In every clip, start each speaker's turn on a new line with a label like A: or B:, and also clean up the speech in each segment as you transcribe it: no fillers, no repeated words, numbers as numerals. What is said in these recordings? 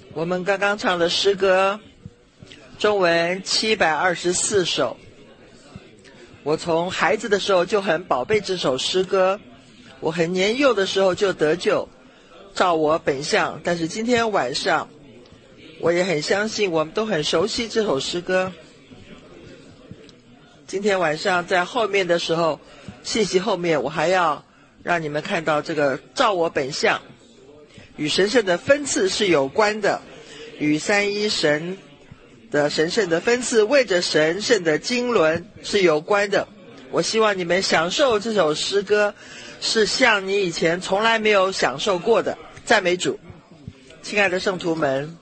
A: 我们刚刚唱的诗歌，中文724首。我从孩子的时候就很宝贝这首诗歌，我很年幼的时候就得救，照我本相。但是今天晚上，我也很相信我们都很熟悉这首诗歌。今天晚上在后面的时候，信息后面我还要让你们看到这个照我本相，与神圣的分赐是有关的，与三一神的神圣的分赐为着神圣的经纶是有关的。我希望你们享受这首诗歌，是像你以前从来没有享受过的。赞美主。亲爱的圣徒们，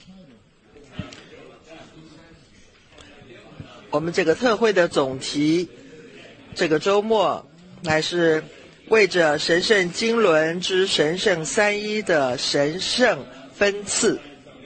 A: 我们这个特会的总题，这个周末乃是为着神圣经纶之神圣三一的神圣分赐。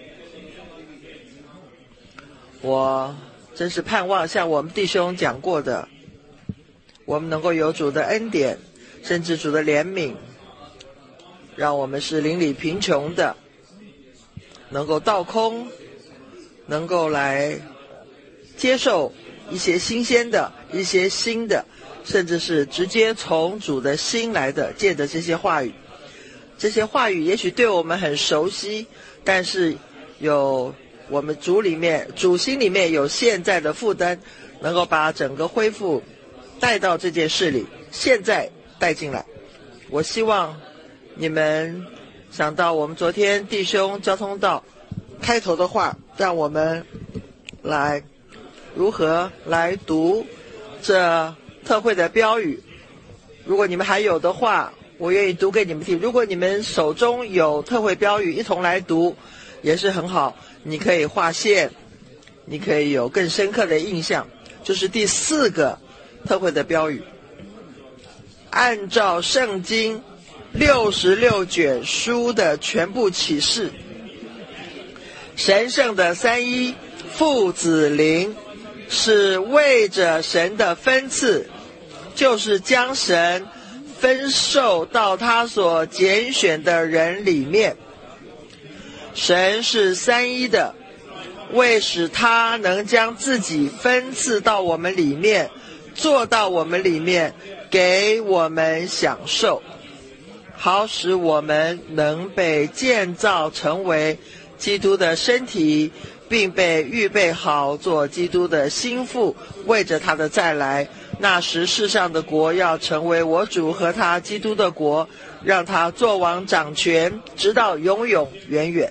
A: 我真是盼望像我们弟兄讲过的，我们能够有主的恩典，甚至主的怜悯，让我们是邻里贫穷的，能够倒空，能够来接受一些新鲜的，一些新的，甚至是直接从主的心来的，借着这些话语。这些话语也许对我们很熟悉，但是有我们主心里面有现在的负担，能够把整个恢复带到这件事里，现在带进来。我希望你们想到我们昨天弟兄交通道开头的话，让我们来如何来读这特会的标语。如果你们还有的话，我愿意读给你们听。如果你们手中有特会标语，一同来读也是很好。你可以划线，你可以有更深刻的印象。就是第4个特会的标语，按照圣经66卷书的全部启示，神圣的三一父子灵是为着神的分赐，就是将神分授到他所拣选的人里面。神是三一的，为使他能将自己分赐到我们里面，做到我们里面，给我们享受，好使我们能被建造成为基督的身体，并被预备好做基督的心腹，为着他的再来。那时世上的国要成为我主和他基督的国，让他作王掌权，直到永永远远。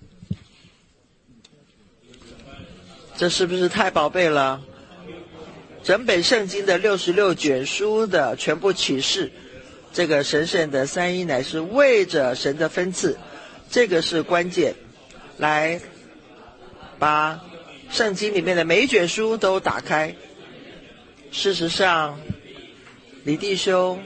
A: 这是不是太宝贝了？整本圣经的66卷书的全部启示，这个神圣的三一乃是为着神的分赐，这个是关键。来把圣经里面的每一卷书都打开。事实上，李弟兄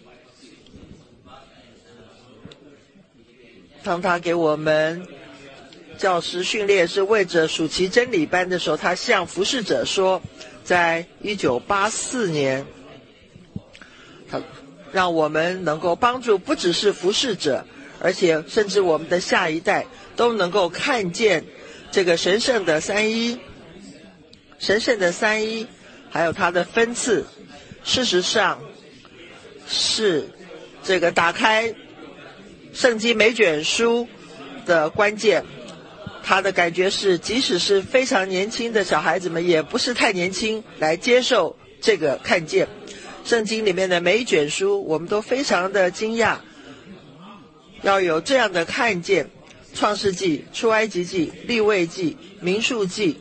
A: 当他给我们教师训练是为着暑期真理班的时候，他向服侍者说，在1984年，他让我们能够帮助不只是服侍者，而且甚至我们的下一代都能够看见这个神圣的三一，还有它的分赐。事实上是这个打开圣经每卷书的关键。他的感觉是，即使是非常年轻的小孩子们，也不是太年轻来接受这个看见。圣经里面的每一卷书，我们都非常的惊讶，要有这样的看见。创世纪、出埃及记、利未记、民数记，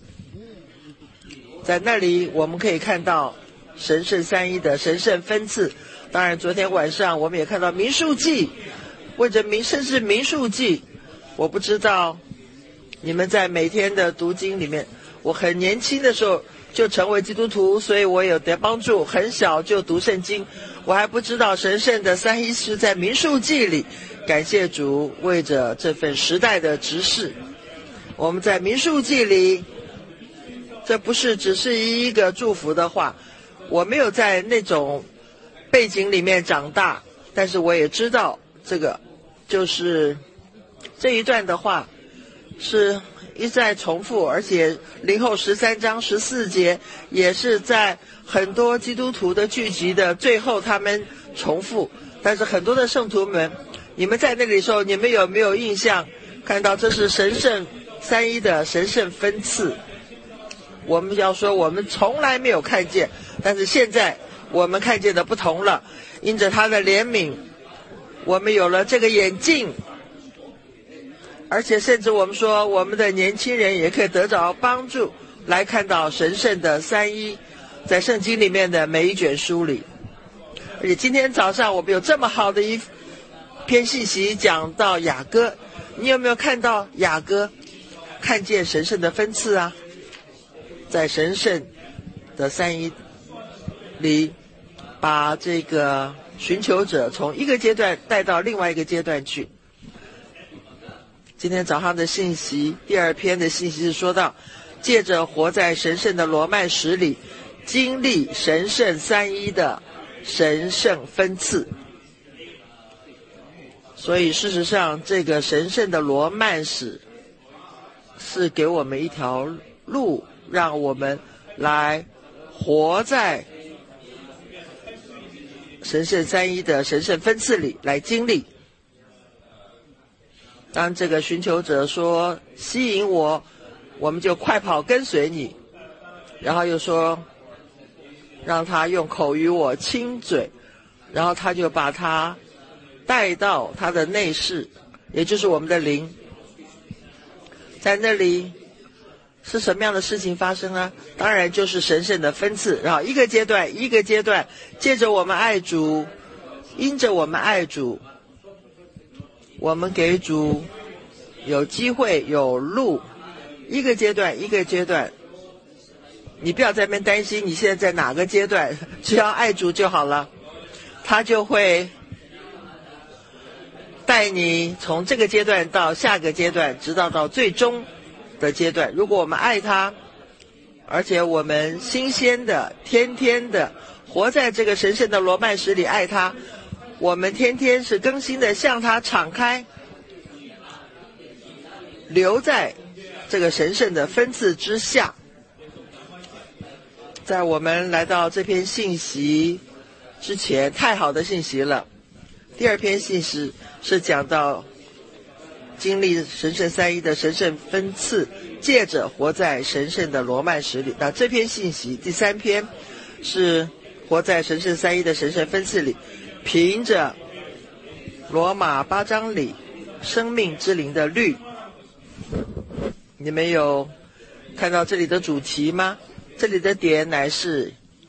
A: 在那里我们可以看到神圣三一的神圣分赐。当然昨天晚上我们也看到民数记，为着甚至民数记，我不知道你们在每天的读经里面，我很年轻的时候就成为基督徒，所以我有得帮助，很小就读圣经，我还不知道神圣的三一是在民数记里。感谢主，为着这份时代的指示，我们在民数记里，这不是只是一个祝福的话。我没有在那种背景里面长大，但是我也知道这个就是这一段的话是一再重复，而且林后13章14节也是在很多基督徒的聚集的最后他们重复。但是很多的圣徒们，你们在那里的时候，你们有没有印象看到这是神圣三一的神圣分赐？我们要说我们从来没有看见，但是现在我们看见的不同了，因着他的怜悯，我们有了这个眼镜，而且甚至我们说我们的年轻人也可以得着帮助，来看到神圣的三一在圣经里面的每一卷书里。而且今天早上我们有这么好的一篇信息讲到雅歌，你有没有看到雅歌看见神圣的分赐啊？在神圣的三一里，把这个寻求者从一个阶段带到另外一个阶段去。今天早上的信息，第2篇的信息是说到，借着活在神圣的罗曼史里，经历神圣三一的神圣分赐。所以事实上，这个神圣的罗曼史是给我们一条路，让我们来活在神圣三一的神圣分赐里来经历。当这个寻求者说吸引我，我们就快跑跟随你，然后又说让他用口与我亲嘴，然后他就把他带到他的内室，也就是我们的灵。在那里是什么样的事情发生呢？当然就是神圣的分赐，然后一个阶段一个阶段，借着我们爱主，因着我们爱主，我们给主有机会有路，一个阶段一个阶段。你不要在那边担心你现在在哪个阶段，只要爱主就好了，他就会带你从这个阶段到下个阶段，直到最终的阶段。如果我们爱他，而且我们新鲜的天天的活在这个神圣的罗曼史里爱他，我们天天是更新的向他敞开，留在这个神圣的分赐之下。在我们来到这篇信息之前，太好的信息了。第2篇信息是讲到经历神圣三一的神圣分赐，借着活在神圣的罗曼史里。那这篇信息第3篇是活在神圣三一的神圣分赐里，凭着罗马8章里生命之灵的律。你们有看到这里的主题吗？这里的点乃是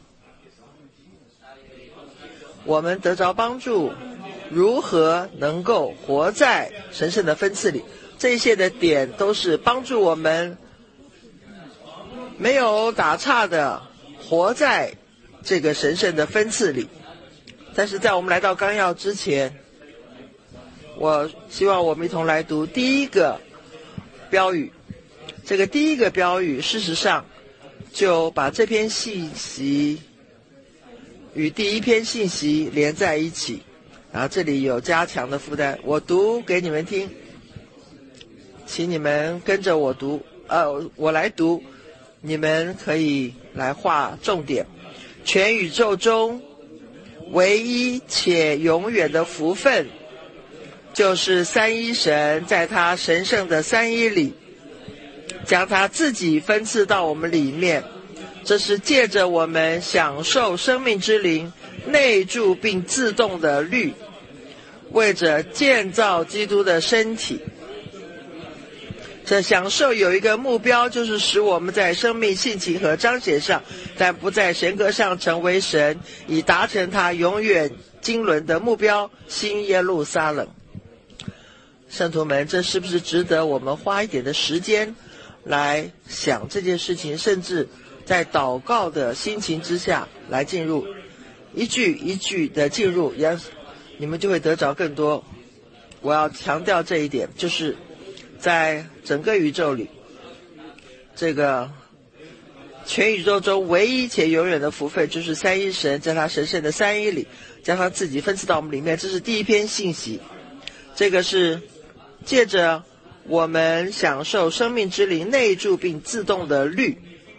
A: 我们得着帮助，如何能够活在神圣的分赐里。这些的点都是帮助我们没有打岔的活在这个神圣的分赐里。但是在我们来到纲要之前，我希望我们一同来读第一个标语。这个第一个标语事实上就把这篇信息与第1篇信息连在一起，然后这里有加强的负担。我读给你们听，请你们跟着我读，我来读，你们可以来画重点。全宇宙中唯一且永远的福分，就是三一神在他神圣的三一里将他自己分赐到我们里面，这是借着我们享受生命之灵内住并自动的律，为着建造基督的身体。这享受有一个目标，就是使我们在生命性情和彰显上，但不在神格上成为神，以达成他永远经纶的目标，新耶路撒冷。圣徒们，这是不是值得我们花一点的时间来想这件事情，甚至在祷告的心情之下来进入，一句一句的进入，你们就会得着更多。我要强调这一点，就是在整个宇宙里，这个全宇宙中唯一且永远的福分，就是三一神在他神圣的三一里将他自己分赐到我们里面。这是第1篇信息，这个是借着我们享受生命之灵内住并自动的律。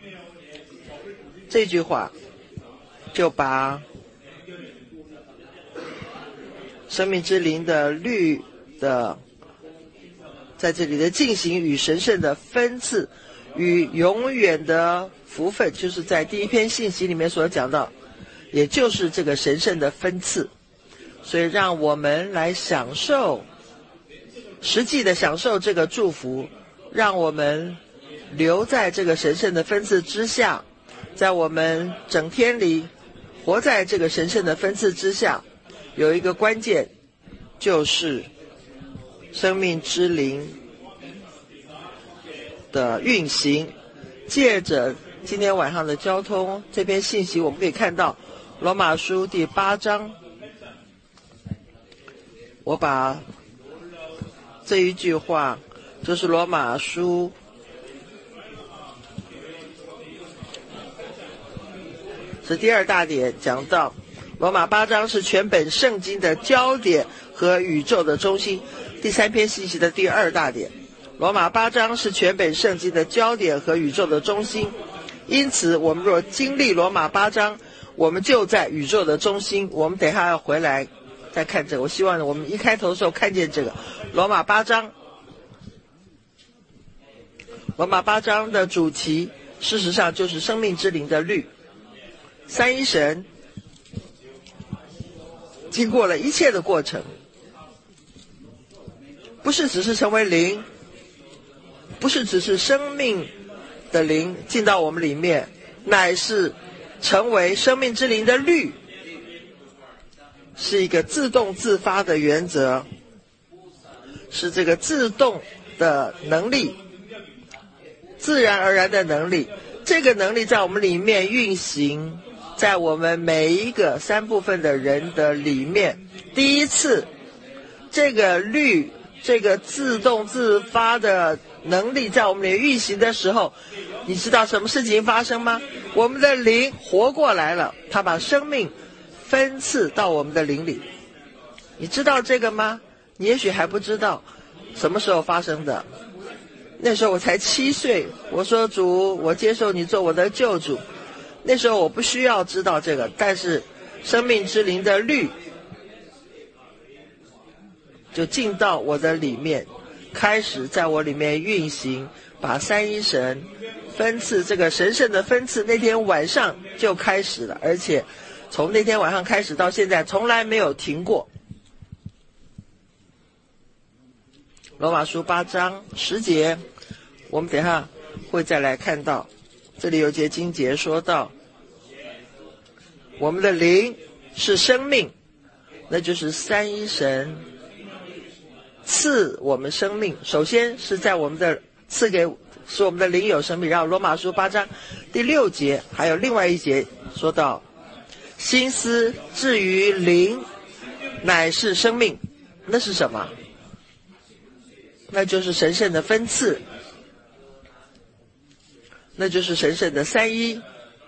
A: 这句话就把生命之灵的律的在这里的进行与神圣的分赐与永远的福分，就是在第一篇信息里面所讲到，也就是这个神圣的分赐。所以让我们来享受，实际的享受这个祝福，让我们留在这个神圣的分赐之下，在我们整天里活在这个神圣的分赐之下。有一个关键，就是生命之灵的运行。借着今天晚上的交通这篇信息，我们可以看到罗马书第8章，我把这一句话，就是罗马书是第2大点，讲到罗马8章是全本圣经的焦点和宇宙的中心。第3篇信息的第2大点，罗马8章是全本圣经的焦点和宇宙的中心。因此我们若经历罗马8章，我们就在宇宙的中心。我们等一下要回来再看这个，我希望我们一开头的时候看见这个罗马8章。罗马8章的主题事实上就是生命之灵的律。三一神经过了一切的过程，不是只是成为灵，不是只是生命的灵进到我们里面，乃是成为生命之灵的律，是一个自动自发的原则，是这个自动的能力，自然而然的能力。这个能力在我们里面运行，在我们每一个3部分的人的里面。第一次这个律，这个自动自发的能力在我们里面运行的时候，你知道什么事情发生吗？我们的灵活过来了，他把生命分赐到我们的灵里。你知道这个吗？你也许还不知道什么时候发生的。那时候我才7岁，我说主，我接受你做我的救主。那时候我不需要知道这个，但是生命之灵的律就进到我的里面，开始在我里面运行，把三一神分赐，这个神圣的分赐那天晚上就开始了，而且从那天晚上开始到现在从来没有停过。罗马书8章10节，我们等一下会再来看到，这里有节经节说到，我们的灵是生命，那就是三一神赐我们生命。首先是在我们的赐给，使我们的灵有生命。然后罗马书8章第6节还有另外一节说到，心思至于灵乃是生命。那是什么？那就是神圣的分赐，那就是神圣的三一。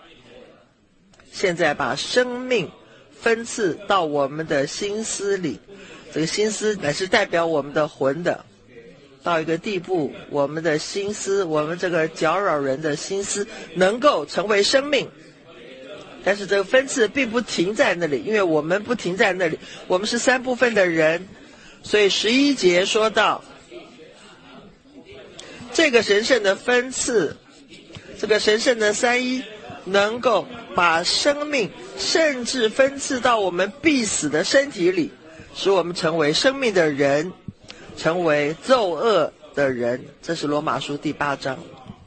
A: 现在把生命分赐到我们的心思里，这个心思乃是代表我们的魂的，到一个地步，我们的心思，我们这个搅扰人的心思能够成为生命。但是这个分赐并不停在那里，因为我们不停在那里，我们是3部分的人。所以11节说到，这个神圣的分赐，这个神圣的三一能够把生命甚至分赐到我们必死的身体里，使我们成为生命的人，成为奏恶的人。这是罗马书第8章，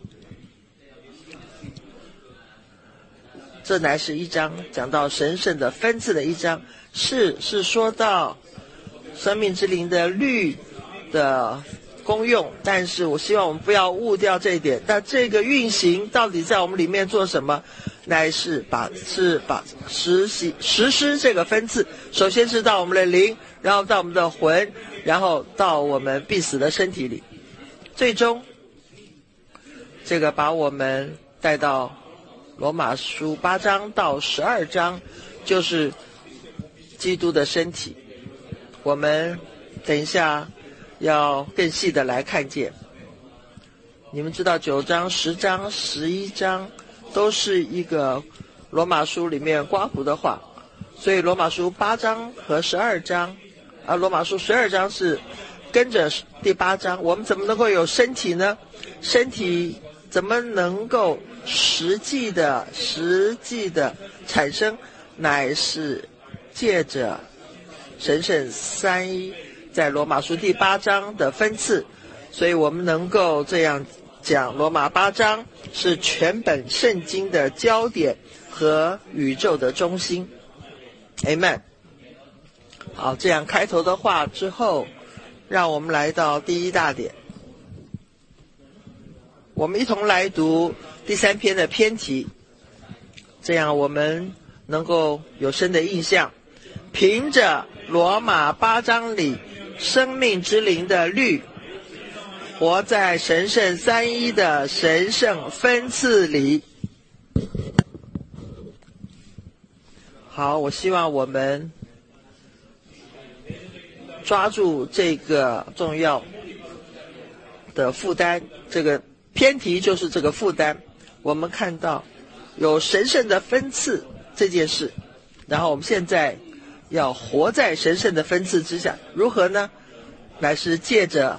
A: 这乃是一章讲到神圣的分赐的一章，是说到生命之灵的律的功用。但是我希望我们不要误掉这一点，但这个运行到底在我们里面做什么，乃是把实施这个分赐。首先是到我们的灵，然后到我们的魂，然后到我们必死的身体里，最终这个把我们带到罗马书8章到12章，就是基督的身体。我们等一下要更细的来看见。你们知道9章、10章、11章都是一个罗马书里面刮胡的话，所以罗马书8章和12章，罗马书12章是跟着第8章。我们怎么能够有身体呢？身体怎么能够实际的产生，乃是借着神圣三一在罗马书第8章的分次。所以我们能够这样讲，罗马8章是全本圣经的焦点和宇宙的中心。 Amen。 好，这样开头的话之后，让我们来到第一大点，我们一同来读第3篇的篇题，这样我们能够有深的印象。凭着罗马8章里生命之灵的律，活在神圣三一的神圣分次里。好，我希望我们抓住这个重要的负担，这个篇题就是这个负担。我们看到有神圣的分次这件事，然后我们现在要活在神圣的分次之下，如何呢？乃是借着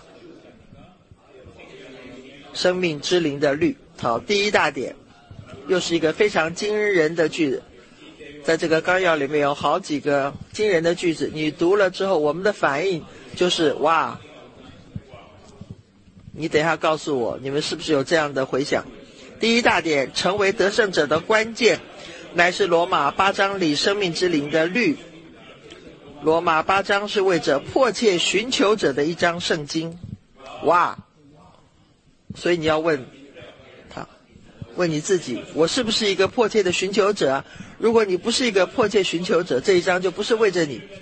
A: 生命之灵的律。好，第一大点又是一个非常惊人的句子，在这个纲要里面有好几个惊人的句子，你读了之后我们的反应就是哇。你等一下告诉我，你们是不是有这样的回想？第一大点，成为得胜者的关键乃是罗马8章里生命之灵的律。罗马8章是为着迫切寻求者的一章圣经。哇，所以你要问你自己，我是不是一个迫切的寻求者？如果你不是一个迫切寻求者，这一章就不是为着你。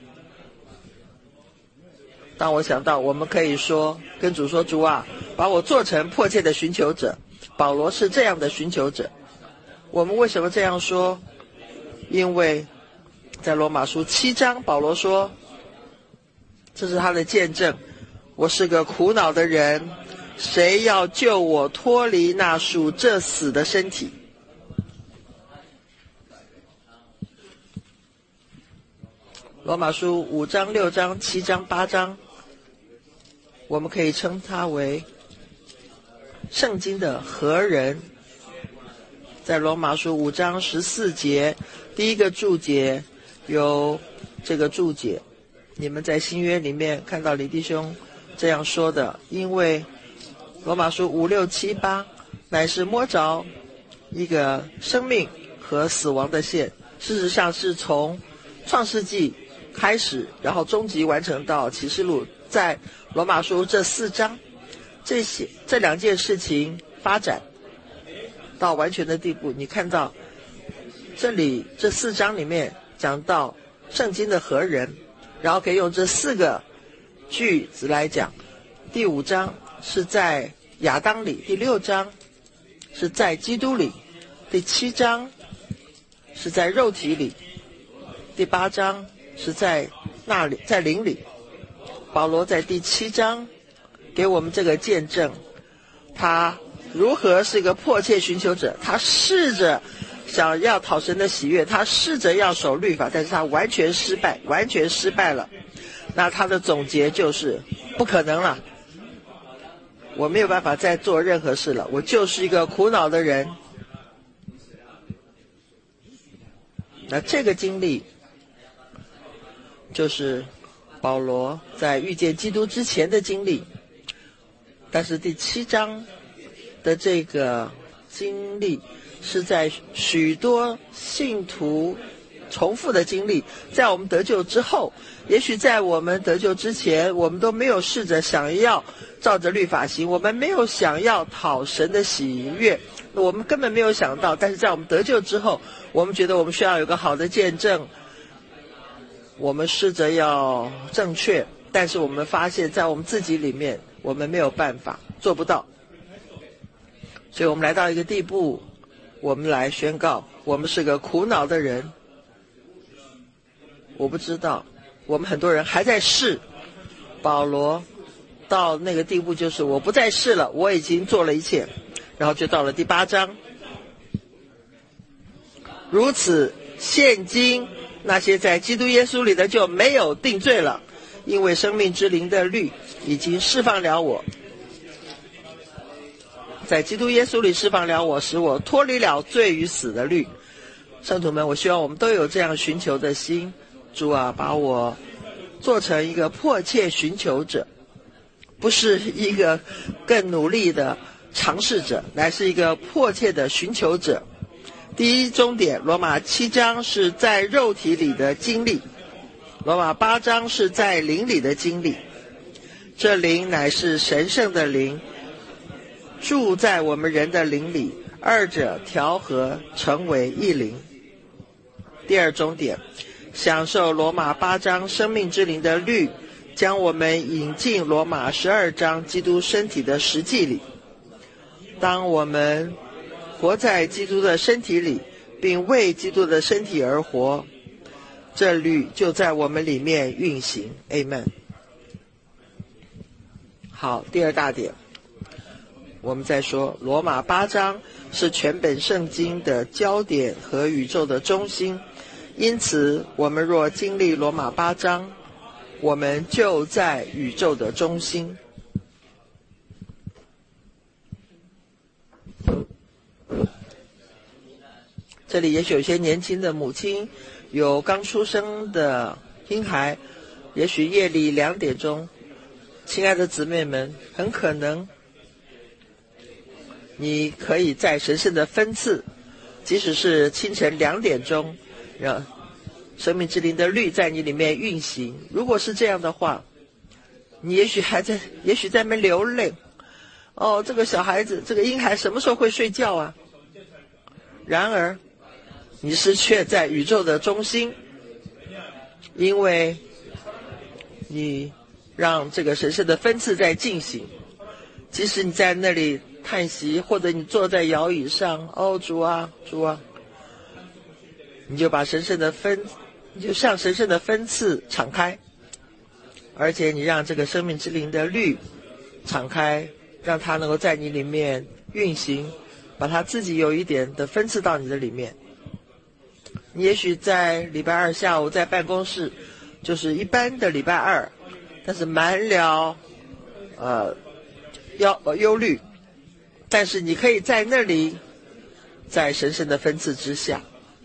A: 当我想到我们可以说跟主说，主啊，把我做成迫切的寻求者。保罗是这样的寻求者。我们为什么这样说？因为在罗马书7章，保罗说，这是他的见证，我是个苦恼的人，谁要救我脱离那属这死的身体？罗马书5章、6章、7章、8章，我们可以称它为圣经的核人。在罗马书5章14节，第一个注解有这个注解，你们在新约里面看到李弟兄这样说的，因为罗马书5、6、7、8乃是摸着一个生命和死亡的线，事实上是从创世纪开始，然后终极完成到启示录。在罗马书这4章，这两件事情发展到完全的地步。你看到这里这4章里面讲到圣经的核人，然后可以用这4个句子来讲。第5章是在亚当里，第6章是在基督里，第7章是在肉体里，第8章是在那里，在灵里。保罗在第7章给我们这个见证，他如何是一个迫切寻求者，他试着想要讨神的喜悦，他试着要守律法，但是他完全失败了。那他的总结就是不可能了，我没有办法再做任何事了，我就是一个苦恼的人。那这个经历就是保罗在遇见基督之前的经历，但是第7章的这个经历是在许多信徒重复的经历，在我们得救之后，也许在我们得救之前，我们都没有试着想要照着律法行，我们没有想要讨神的喜悦，我们根本没有想到。但是在我们得救之后，我们觉得我们需要有个好的见证，我们试着要正确，但是我们发现在我们自己里面我们没有办法，做不到。所以我们来到一个地步，我们来宣告我们是个苦恼的人。我不知道我们很多人还在试，保罗到那个地步，就是我不再试了，我已经做了一切。然后就到了第8章，如此现今那些在基督耶稣里的就没有定罪了，因为生命之灵的律已经释放了我，在基督耶稣里释放了我，使我脱离了罪与死的律。圣徒们，我希望我们都有这样寻求的心。主啊，把我做成一个迫切寻求者，不是一个更努力的尝试者，乃是一个迫切的寻求者。第一终点，罗马7章是在肉体里的经历，罗马8章是在灵里的经历。这灵乃是神圣的灵，住在我们人的灵里，二者调和成为一灵。第二终点，享受罗马8章生命之灵的律，将我们引进罗马12章基督身体的实际里。当我们活在基督的身体里，并为基督的身体而活，这律就在我们里面运行。 Amen。 好，第二大点，我们再说罗马8章是全本圣经的焦点和宇宙的中心，因此我们若经历罗马8章，我们就在宇宙的中心。这里也许有些年轻的母亲，有刚出生的婴孩，也许夜里2点钟，亲爱的姊妹们，很可能你可以在神圣的分次，即使是清晨2点钟，让生命之灵的律在你里面运行。如果是这样的话，你也许在那边流泪，哦，这个小孩子，这个婴孩什么时候会睡觉啊？然而你是却在宇宙的中心，因为你让这个神圣的分次在进行。即使你在那里叹息，或者你坐在摇椅上，哦，主啊，主啊，你就向神圣的分次敞开，而且你让这个生命之灵的律敞开，让它能够在你里面运行，把它自己有一点的分次到你的里面。你也许在礼拜2下午在办公室，就是一般的礼拜2，但是满了忧虑，但是你可以在那里，在神圣的分次之下。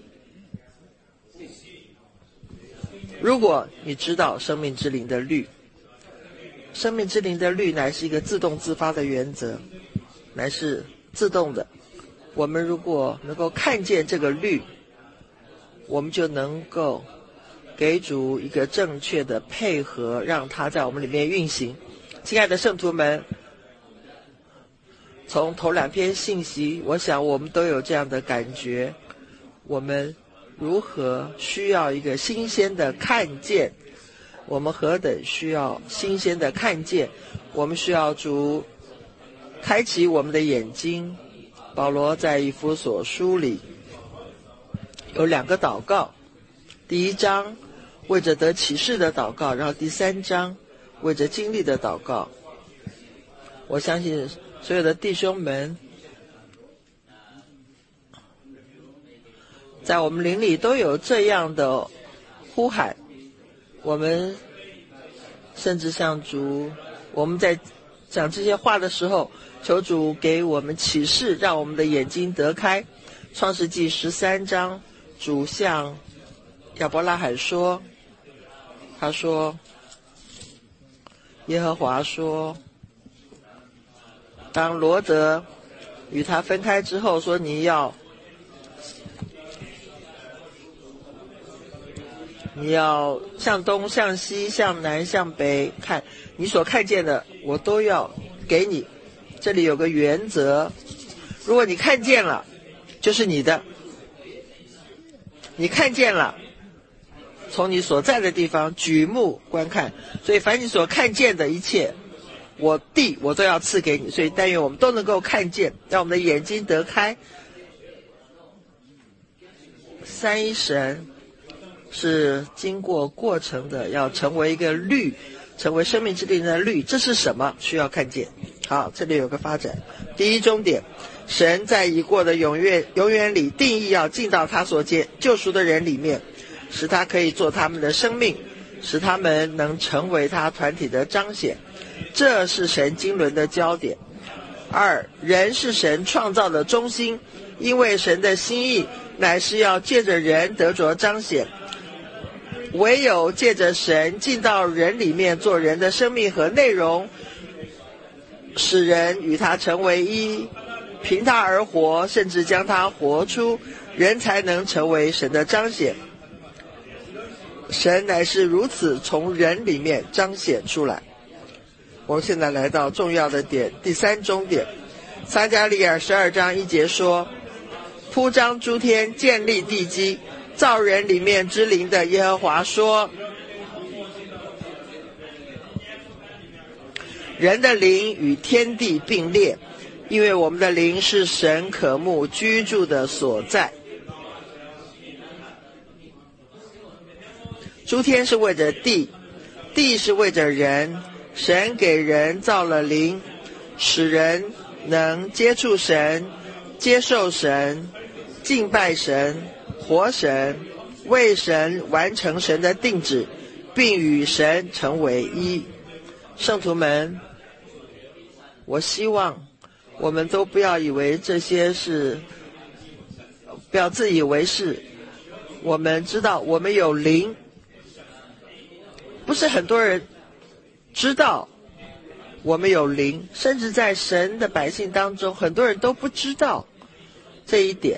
A: 如果你知道生命之灵的律，生命之灵的律乃是一个自动自发的原则，乃是自动的。我们如果能够看见这个律，我们就能够给主一个正确的配合，让它在我们里面运行。亲爱的圣徒们，从头2篇信息，我想我们都有这样的感觉，我们如何需要一个新鲜的看见，我们何等需要新鲜的看见，我们需要主开启我们的眼睛。保罗在以弗所书里有2个祷告，第1章为着得启示的祷告，然后第3章为着经历的祷告。我相信所有的弟兄们在我们灵里都有这样的呼喊，我们甚至向主，我们在讲这些话的时候，求主给我们启示，让我们的眼睛得开。创世纪13章，主向亚伯拉罕说，他说，耶和华说，当罗得与他分开之后，说你要向东向西向南向北看，你所看见的我都要给你。这里有个原则，如果你看见了就是你的，你看见了，从你所在的地方举目观看，所以凡你所看见的一切，我都要赐给你。所以但愿我们都能够看见，让我们的眼睛得开。三一神是经过过程的，要成为一个律， 成为生命之灵的律，这是什么？需要看见。好，这里有个发展。第一终点，神在已过的永远里定义要进到他所救赎的人里面，使他可以做他们的生命，使他们能成为他团体的彰显，这是神经纶的焦点。二，人是神创造的中心，因为神的心意乃是要借着人得着彰显，唯有借着神进到人里面做人的生命和内容，使人与他成为一，凭他而活，甚至将他活出，人才能成为神的彰显。神乃是如此从人里面彰显出来。我们现在来到重要的点，第三终点。撒迦利亚12章1节说，铺张诸天，建立地基，造人里面之灵的耶和华说，人的灵与天地并列，因为我们的灵是神渴慕居住的所在。诸天是为着地，地是为着人，神给人造了灵，使人能接触神，接受神，敬拜神，活神，为神完成神的定旨，并与神成为一。圣徒们，我希望我们都不要以为这些是，不要自以为是。我们知道我们有灵，不是很多人知道我们有灵，甚至在神的百姓当中，很多人都不知道这一点。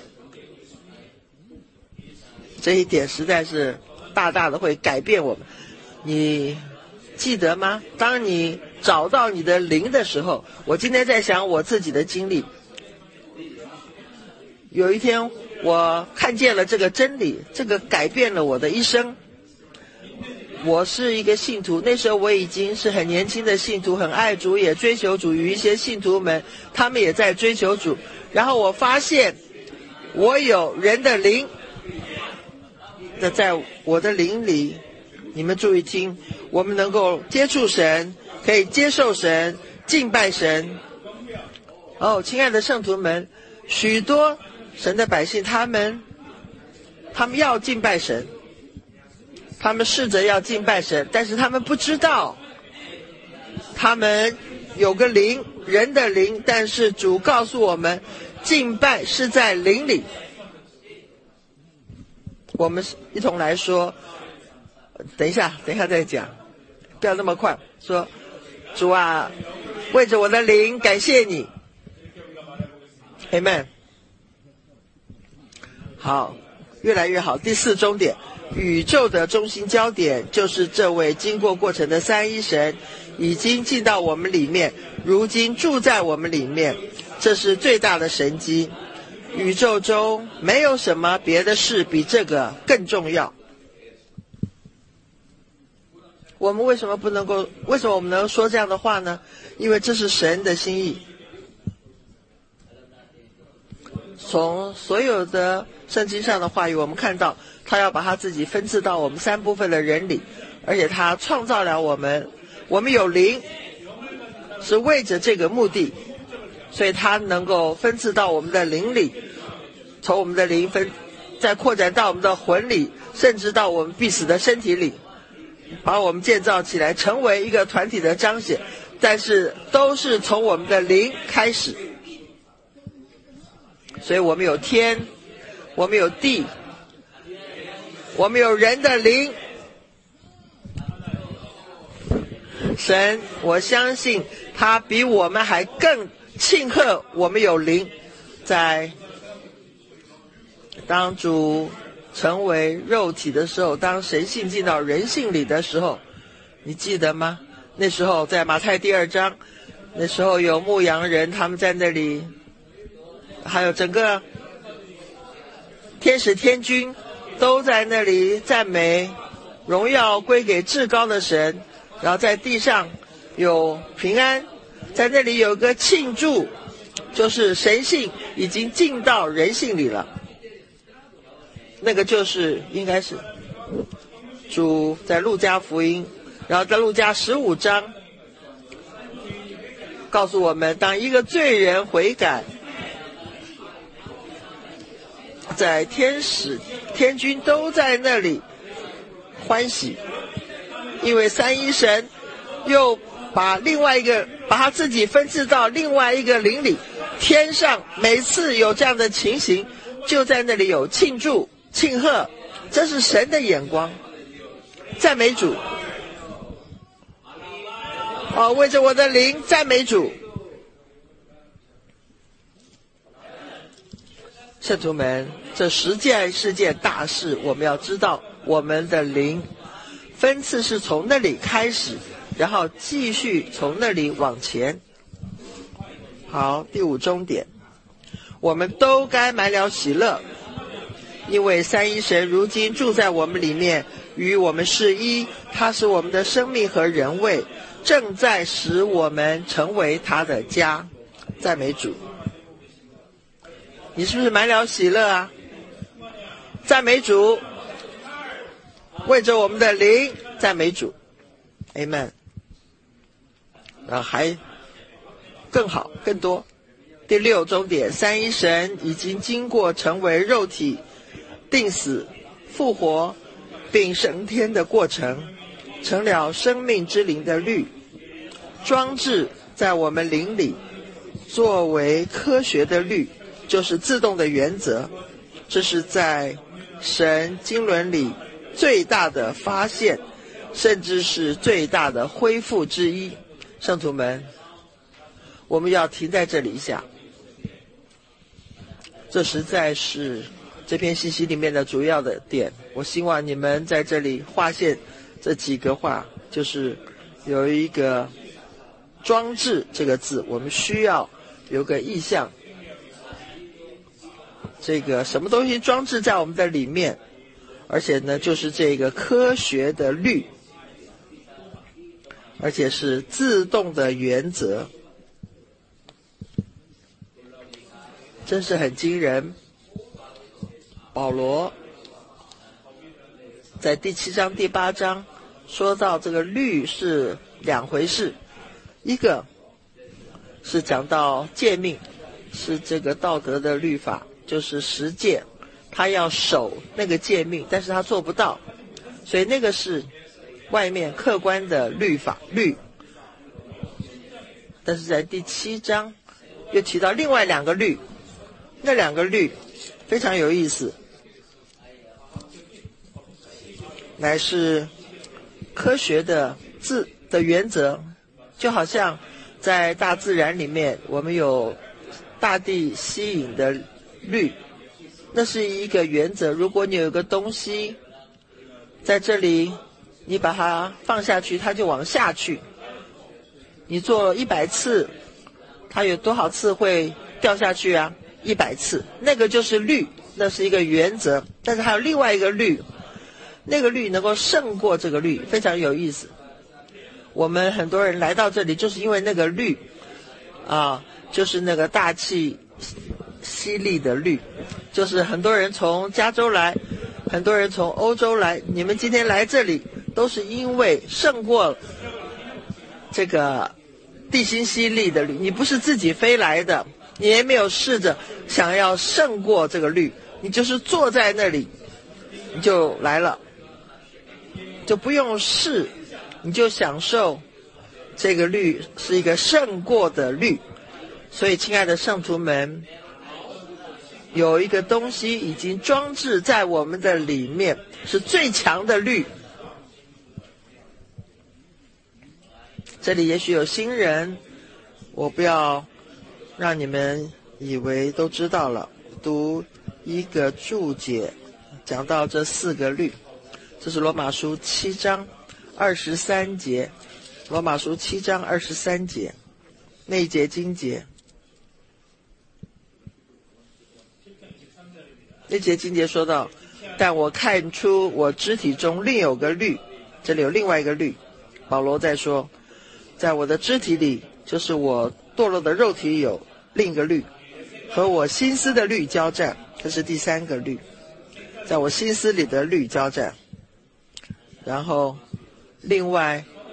A: 这一点实在是大大的会改变我们。你记得吗？当你找到你的灵的时候，我今天在想我自己的经历。有一天我看见了这个真理，这个改变了我的一生。我是一个信徒，那时候我已经是很年轻的信徒，很爱主，也追求主。与一些信徒们，他们也在追求主。然后我发现我有人的灵，那在我的灵里，你们注意听，我们能够接触神，可以接受神，敬拜神。哦，亲爱的圣徒们，许多神的百姓，他们要敬拜神，他们试着要敬拜神，但是他们不知道他们有个灵，人的灵，但是主告诉我们，敬拜是在灵里。我们一同来说，等一下再讲，不要那么快说，主啊，为着我的灵感谢你。 Amen。 好，越来越好。第四终点，宇宙的中心焦点就是这位经过过程的三一神已经进到我们里面，如今住在我们里面，这是最大的神迹。宇宙中没有什么别的事比这个更重要。我们为什么我们能说这样的话呢？因为这是神的心意。从所有的圣经上的话语，我们看到他要把他自己分赐到我们三部分的人里，而且他创造了我们，我们有灵，是为着这个目的，所以他能够分赐到我们的灵里，从我们的灵再扩展到我们的魂里，甚至到我们必死的身体里，把我们建造起来，成为一个团体的彰显。但是都是从我们的灵开始。所以我们有天，我们有地，我们有人的灵。神，我相信他比我们还更庆贺我们有灵。在当主成为肉体的时候，当神性进到人性里的时候，你记得吗？那时候在马太第2章，那时候有牧羊人，他们在那里，还有整个天使天君都在那里赞美，荣耀归给至高的神。然后在地上有平安，在那里有个庆祝，就是神性已经进到人性里了。那个就是应该是主在路加福音然后在路加15章告诉我们，当一个罪人悔改，在天使天君都在那里欢喜，因为三一神又把他自己分赐到另外一个灵里，天上每次有这样的情形，就在那里有庆祝庆贺，这是神的眼光。赞美主，为着我的灵赞美主。圣徒们，这10件是件大事，我们要知道我们的灵分次是从那里开始，然后继续从那里往前。好，第5终点，我们都该满了喜乐，因为三一神如今住在我们里面，与我们是一，他是我们的生命和人位，正在使我们成为他的家。赞美主。你是不是满了喜乐啊？赞美主，为着我们的灵赞美主。 Amen。 还更好更多。第6终点，三一神已经经过成为肉体、定死、复活并升天的过程，成了生命之灵的律，装置在我们灵里，作为科学的律，就是自动的原则。这是在神经纶里最大的发现，甚至是最大的恢复之一。圣徒们，我们要停在这里一下，这实在是这篇信息里面的主要的点。我希望你们在这里划线这几个话，就是有一个装置这个字，我们需要有个意象，这个什么东西装置在我们的里面，而且呢就是这个科学的律，而且是自动的原则，真是很惊人。保罗在第7章第8章说到这个律是2回事，一个是讲到诫命，是这个道德的律法，就是10诫，他要守那个诫命，但是他做不到，所以那个是外面客观的律法律。但是在第7章又提到另外2个律，那2个律非常有意思，乃是科学的原则。就好像在大自然里面，我们有大地吸引的律，那是一个原则。如果你有一个东西在这里，你把它放下去，它就往下去，你做100次，它有多少次会掉下去啊？100次，那个就是律，那是一个原则。但是还有另外一个律，那个律能够胜过这个律，非常有意思。我们很多人来到这里就是因为那个律就是那个大气吸力的律，就是很多人从加州来，很多人从欧洲来，你们今天来这里都是因为胜过这个地心吸力的律，你不是自己飞来的，你也没有试着想要胜过这个律，你就是坐在那里你就来了，就不用试，你就享受这个律是一个胜过的律。所以亲爱的圣徒们，有一个东西已经装置在我们的里面，是最强的律。这里也许有新人，我不要让你们以为都知道了，读一个注解讲到这4个律。这是罗马书7章23节，罗马书7章23节，那一节经节，那节经节说到，但我看出我肢体中另有个律，这里有另外一个律。保罗在说，在我的肢体里，就是我堕落的肉体有另一个律，和我心思的律交战，这是第3个律，在我心思里的律交战。然后另外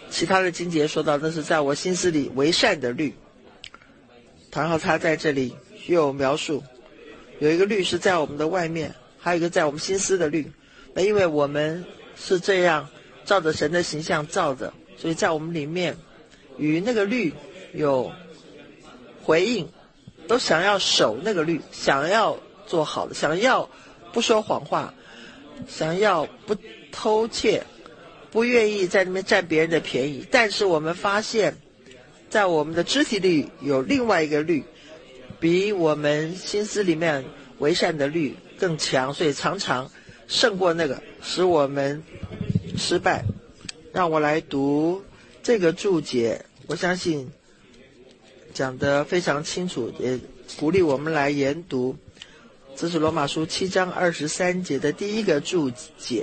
A: 其他的经节说到，那是在我心思里为善的律。然后他在这里又描述，有一个律是在我们的外面，还有一个在我们心思的律。那因为我们是这样照着神的形象造的，所以在我们里面与那个律有回应，都想要守那个律，想要做好的，想要不说谎话，想要不偷窃，不愿意在那边占别人的便宜。但是我们发现在我们的肢体里有另外一个律，比我们心思里面为善的律更强，所以常常胜过那个，使我们失败。让我来读这个注解，我相信讲得非常清楚，也鼓励我们来研读。这是罗马书7章23节的第一个注解。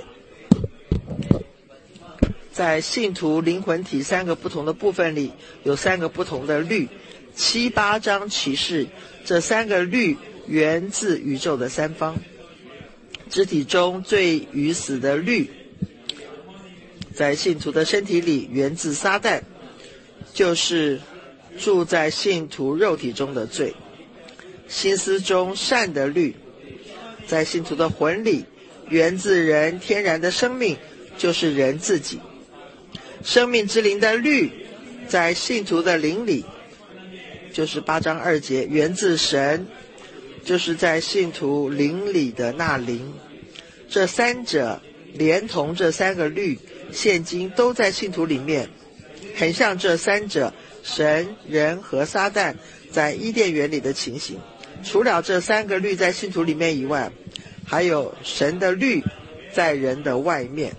A: 在信徒灵魂体3个不同的部分里，有3个不同的律。7、8章启示这3个律源自宇宙的三方。肢体中最于死的律，在信徒的身体里源自撒旦，就是住在信徒肉体中的罪。心思中善的律，在信徒的魂里源自人天然的生命，就是人自己。生命之灵的律，在信徒的灵里，就是8章2节，源自神，就是在信徒灵里的那灵。这三者连同这3个律，现今都在信徒里面，很像这三者神、人和撒旦在伊甸园里的情形。除了这3个律在信徒里面以外，还有神的律在人的外面。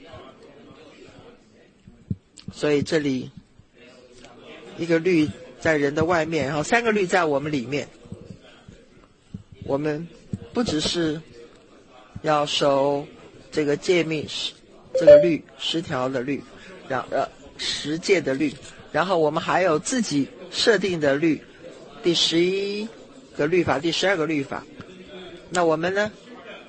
A: 所以这里一个律在人的外面，然后3个律在我们里面。我们不只是要守这个诫命，这个律10条的律，10诫的律，然后我们还有自己设定的律，第11个律法，第12个律法。那我们呢，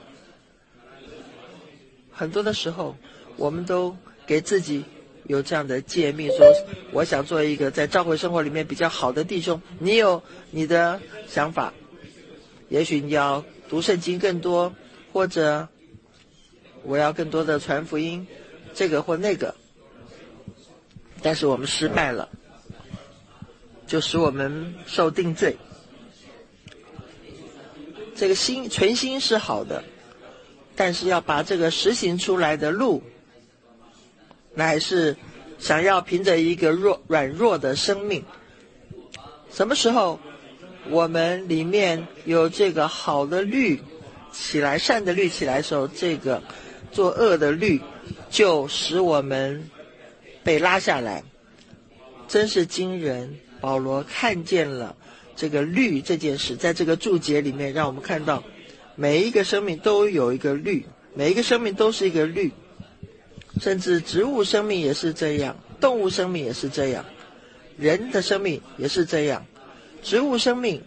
A: 很多的时候我们都给自己有这样的诫命，说我想做一个在教会生活里面比较好的弟兄。你有你的想法，也许你要读圣经更多，或者我要更多的传福音，这个或那个。但是我们失败了，就使我们受定罪。这个存心是好的，但是要把这个实行出来的路，乃是想要凭着一个软弱的生命。什么时候我们里面有这个好的律起来，善的律起来的时候，这个作恶的律就使我们被拉下来。真是惊人，保罗看见了这个律这件事，在这个注解里面让我们看到每一个生命都有一个律，每一个生命都是一个律，甚至植物生命也是这样，动物生命也是这样，人的生命也是这样。植物生命，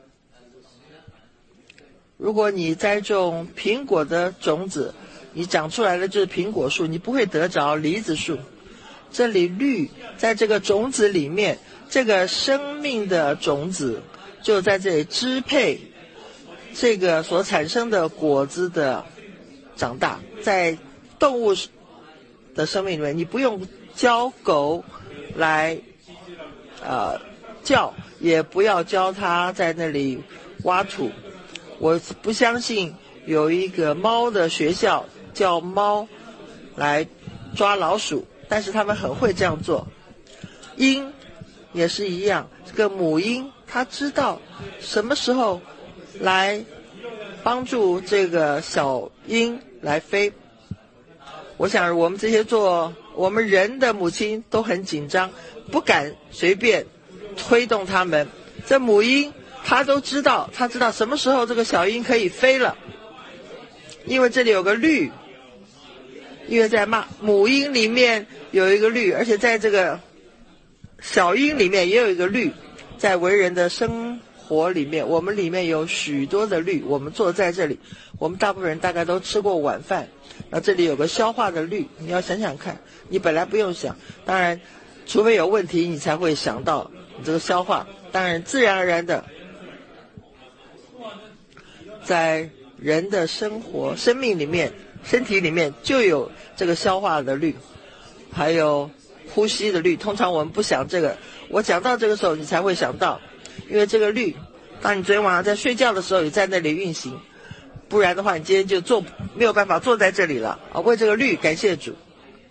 A: 如果你栽种苹果的种子，你长出来的就是苹果树，你不会得着梨子树。这里律在这个种子里面，这个生命的种子就在这里支配这个所产生的果子的长大。在动物的生命里面，你不用教狗来叫，也不要教它在那里挖土。我不相信有一个猫的学校叫猫来抓老鼠，但是他们很会这样做。鹰也是一样，这个母鹰它知道什么时候来帮助这个小鹰来飞。我想我们这些做我们人的母亲都很紧张，不敢随便推动它们。这母鹰它都知道，它知道什么时候这个小鹰可以飞了，因为这里有个律，因为在母鹰里面有一个律，而且在这个小鹰里面也有一个律，在为人的生活里面，我们里面有许多的律。我们坐在这里，我们大部分人大概都吃过晚饭，那这里有个消化的律，你要想想看，你本来不用想，当然除非有问题你才会想到你这个消化，当然自然而然的在人的生命里面，身体里面就有这个消化的律，还有呼吸的律。通常我们不想这个，我讲到这个时候你才会想到，因为这个律当你昨天晚上在睡觉的时候也在那里运行，不然的话你今天就没有办法坐在这里了啊！为这个律感谢主。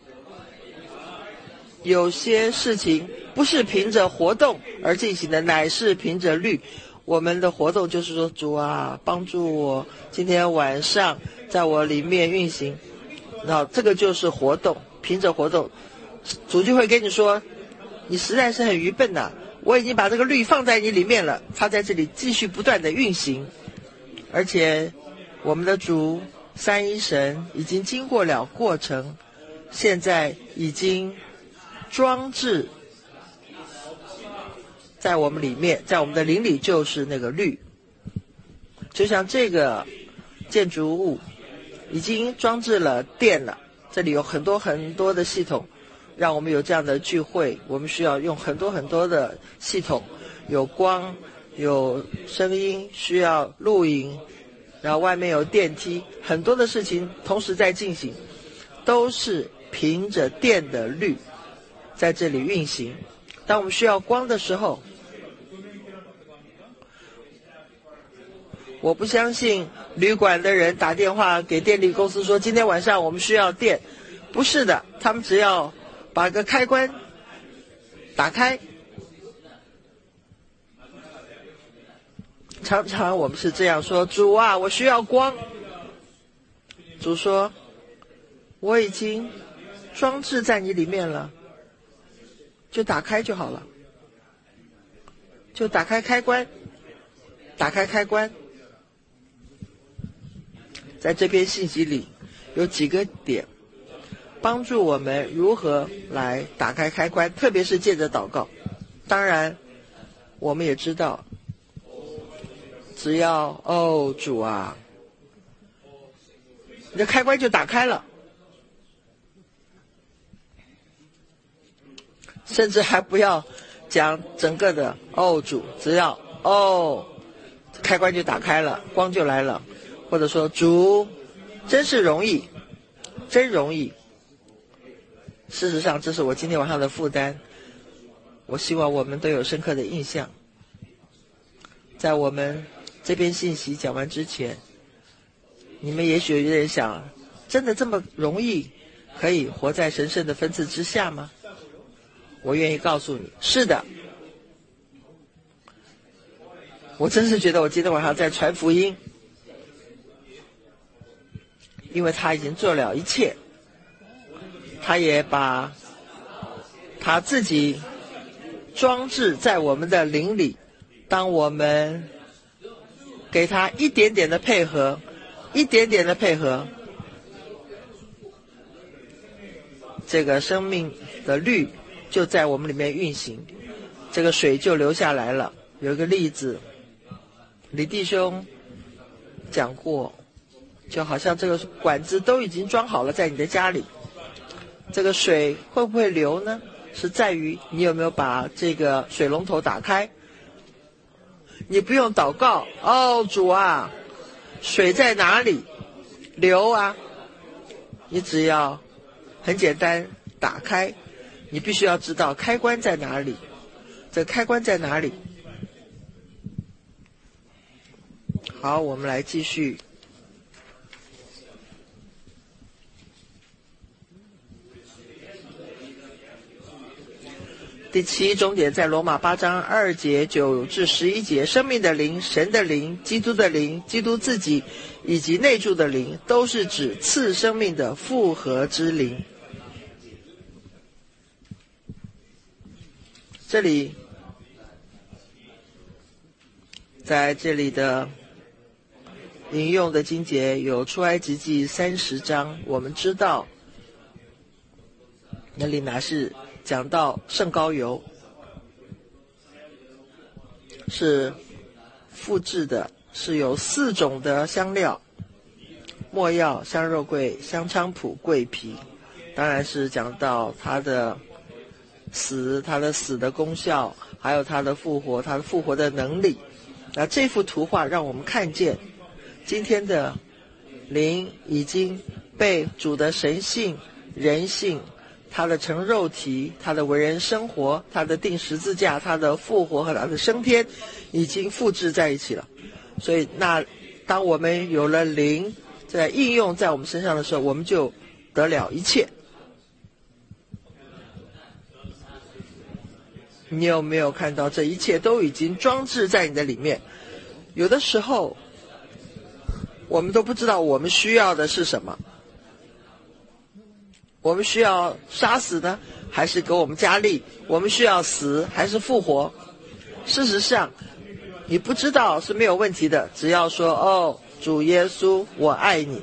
A: 有些事情不是凭着活动而进行的，乃是凭着律。我们的活动就是说，主啊，帮助我今天晚上在我里面运行，那这个就是活动，凭着活动，主就会跟你说，你实在是很愚笨的，我已经把这个律放在你里面了，它在这里继续不断的运行。而且我们的主三一神已经经过了过程，现在已经装置在我们里面，在我们的灵里就是那个律。就像这个建筑物已经装置了电了，这里有很多很多的系统，让我们有这样的聚会，我们需要用很多很多的系统，有光，有声音，需要录影，然后外面有电梯，很多的事情同时在进行，都是凭着电的律在这里运行。当我们需要光的时候，我不相信旅馆的人打电话给电力公司说今天晚上我们需要电，不是的，他们只要把个开关打开。常常我们是这样说，主啊，我需要光。主说，我已经装置在你里面了，就打开就好了，就打开开关，打开开关。在这篇信息里有几个点帮助我们如何来打开开关，特别是借着祷告。当然我们也知道，只要主啊，你的开关就打开了，甚至还不要讲整个的主，只要开关就打开了，光就来了。或者说主真是容易，真容易。事实上这是我今天晚上的负担，我希望我们都有深刻的印象。在我们这篇信息讲完之前，你们也许有人想，真的这么容易可以活在神圣的分赐之下吗？我愿意告诉你，是的。我真是觉得我今天晚上在传福音，因为他已经做了一切，他也把他自己装置在我们的灵里，当我们给他一点点的配合，一点点的配合，这个生命的律就在我们里面运行，这个水就流下来了。有一个例子李弟兄讲过，就好像这个管子都已经装好了在你的家里，这个水会不会流呢？是在于你有没有把这个水龙头打开。你不用祷告，主啊，水在哪里流啊？你只要很简单打开，你必须要知道开关在哪里，这开关在哪里。好，我们来继续。第7终点在罗马8章2节9至11节，生命的灵、神的灵、基督的灵、基督自己以及内住的灵，都是指赐生命的复合之灵。这里在这里的引用的经节有出埃及记30章，我们知道那里乃是讲到圣膏油，是复制的是有4种的香料：没药、香肉桂、香菖蒲、桂皮。当然是讲到他的死的功效，还有他的复活的能力。那这幅图画让我们看见，今天的灵已经被主的神性、人性、他的成肉体、他的为人生活、他的钉十字架、他的复活和他的升天已经复制在一起了。所以当我们有了灵在应用在我们身上的时候，我们就得了一切。你有没有看到这一切都已经装置在你的里面？有的时候我们都不知道我们需要的是什么，我们需要杀死呢，还是给我们加力？我们需要死还是复活？事实上你不知道是没有问题的，只要说哦，主耶稣我爱你，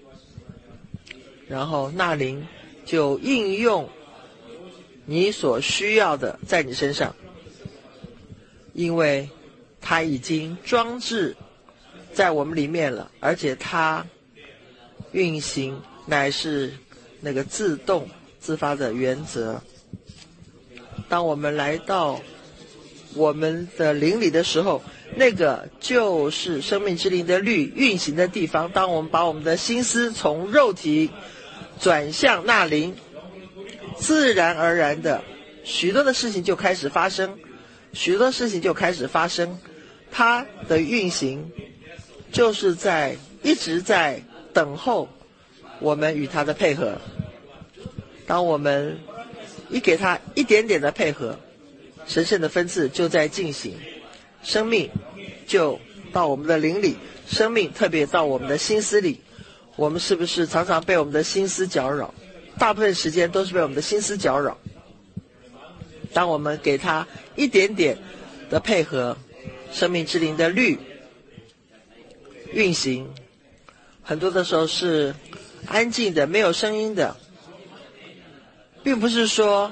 A: 然后那灵就应用你所需要的在你身上，因为它已经装置在我们里面了，而且它运行乃是那个自动自发的原则。当我们来到我们的灵里的时候，那个就是生命之灵的律运行的地方。当我们把我们的心思从肉体转向那灵，自然而然的许多的事情就开始发生，它的运行就是一直在等候我们与它的配合。当我们一给它一点点的配合，神圣的分赐就在进行，生命就到我们的灵里，生命特别到我们的心思里。我们是不是常常被我们的心思搅扰？大部分时间都是被我们的心思搅扰。当我们给它一点点的配合，生命之灵的律运行，很多的时候是安静的，没有声音的，并不是说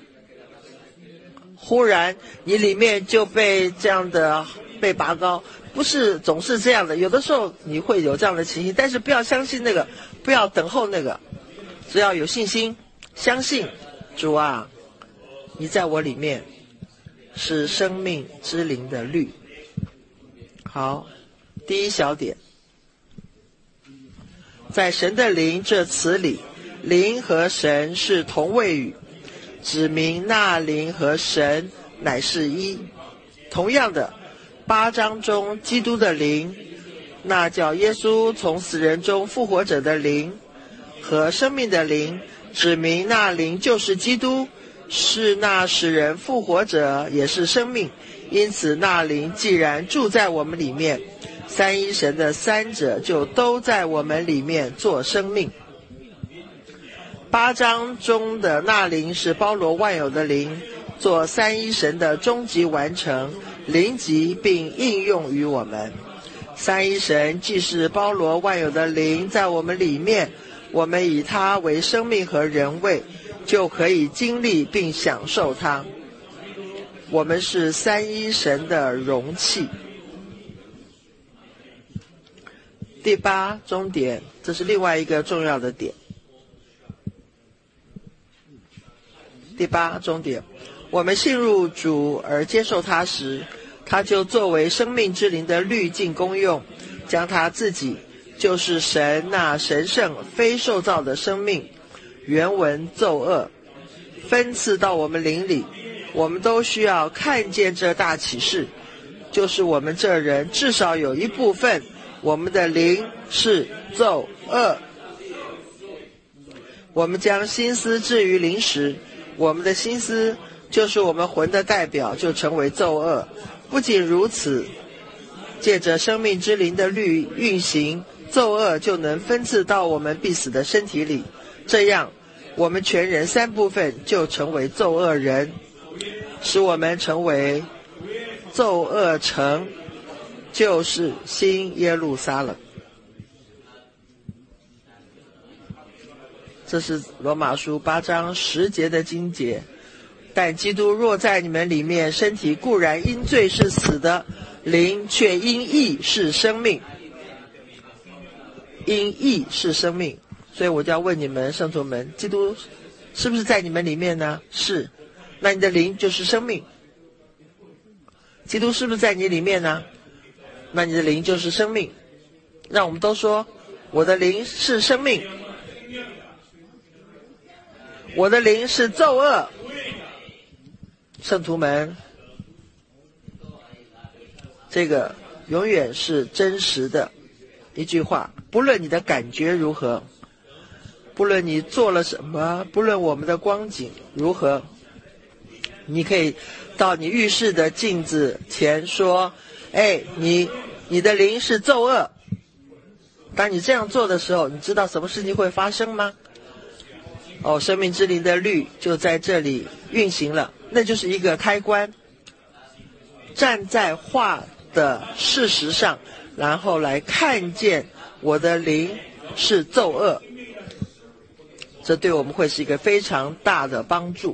A: 忽然你里面就被这样的被拔高，不是总是这样的。有的时候你会有这样的情形，但是不要相信那个，不要等候那个，只要有信心，相信主啊，你在我里面是生命之灵的律。好，第一小点，在神的灵这词里，灵和神是同谓语，指明那灵和神乃是一。同样的，8章中基督的灵，那叫耶稣从死人中复活者的灵，和生命的灵，指明那灵就是基督，是那使人复活者，也是生命。因此那灵既然住在我们里面，三一神的三者就都在我们里面做生命。8章中的那灵是包罗万有的灵，做三一神的终极完成，灵级并应用于我们。三一神既是包罗万有的灵在我们里面，我们以它为生命和人位，就可以经历并享受它。我们是三一神的容器。第8终点，这是另外一个重要的点。第8终点，我们信入主而接受他时，他就作为生命之灵的滤镜功用，将他自己，就是神那神圣非受造的生命，原文奏恶，分赐到我们灵里。我们都需要看见这大启示，就是我们这人至少有一部分，我们的灵是奏恶。我们将心思置于灵时，我们的心思就是我们魂的代表，就成为奏恶。不仅如此，借着生命之灵的律运行，奏恶就能分赐到我们必死的身体里，这样我们全人3部分就成为奏恶人，使我们成为奏恶城，就是新耶路撒冷。这是罗马书8章10节的经节。但基督若在你们里面，身体固然因罪是死的， 灵却因义是生命，因义是生命。所以我就要问你们圣徒们，基督是不是在你们里面呢？是。那你的灵就是生命。基督是不是在你里面呢？那你的灵就是生命。让我们都说，我的灵是生命，我的灵是咒恶。圣徒们，这个永远是真实的一句话，不论你的感觉如何，不论你做了什么，不论我们的光景如何，你可以到你浴室的镜子前说，你的灵是咒恶。当你这样做的时候，你知道什么事情会发生吗？生命之灵的律就在这里运行了，那就是一个开关。站在话的事实上，然后来看见我的灵是咒恶，这对我们会是一个非常大的帮助。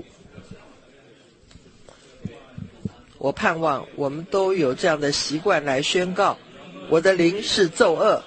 A: 我盼望我们都有这样的习惯来宣告，我的灵是咒恶。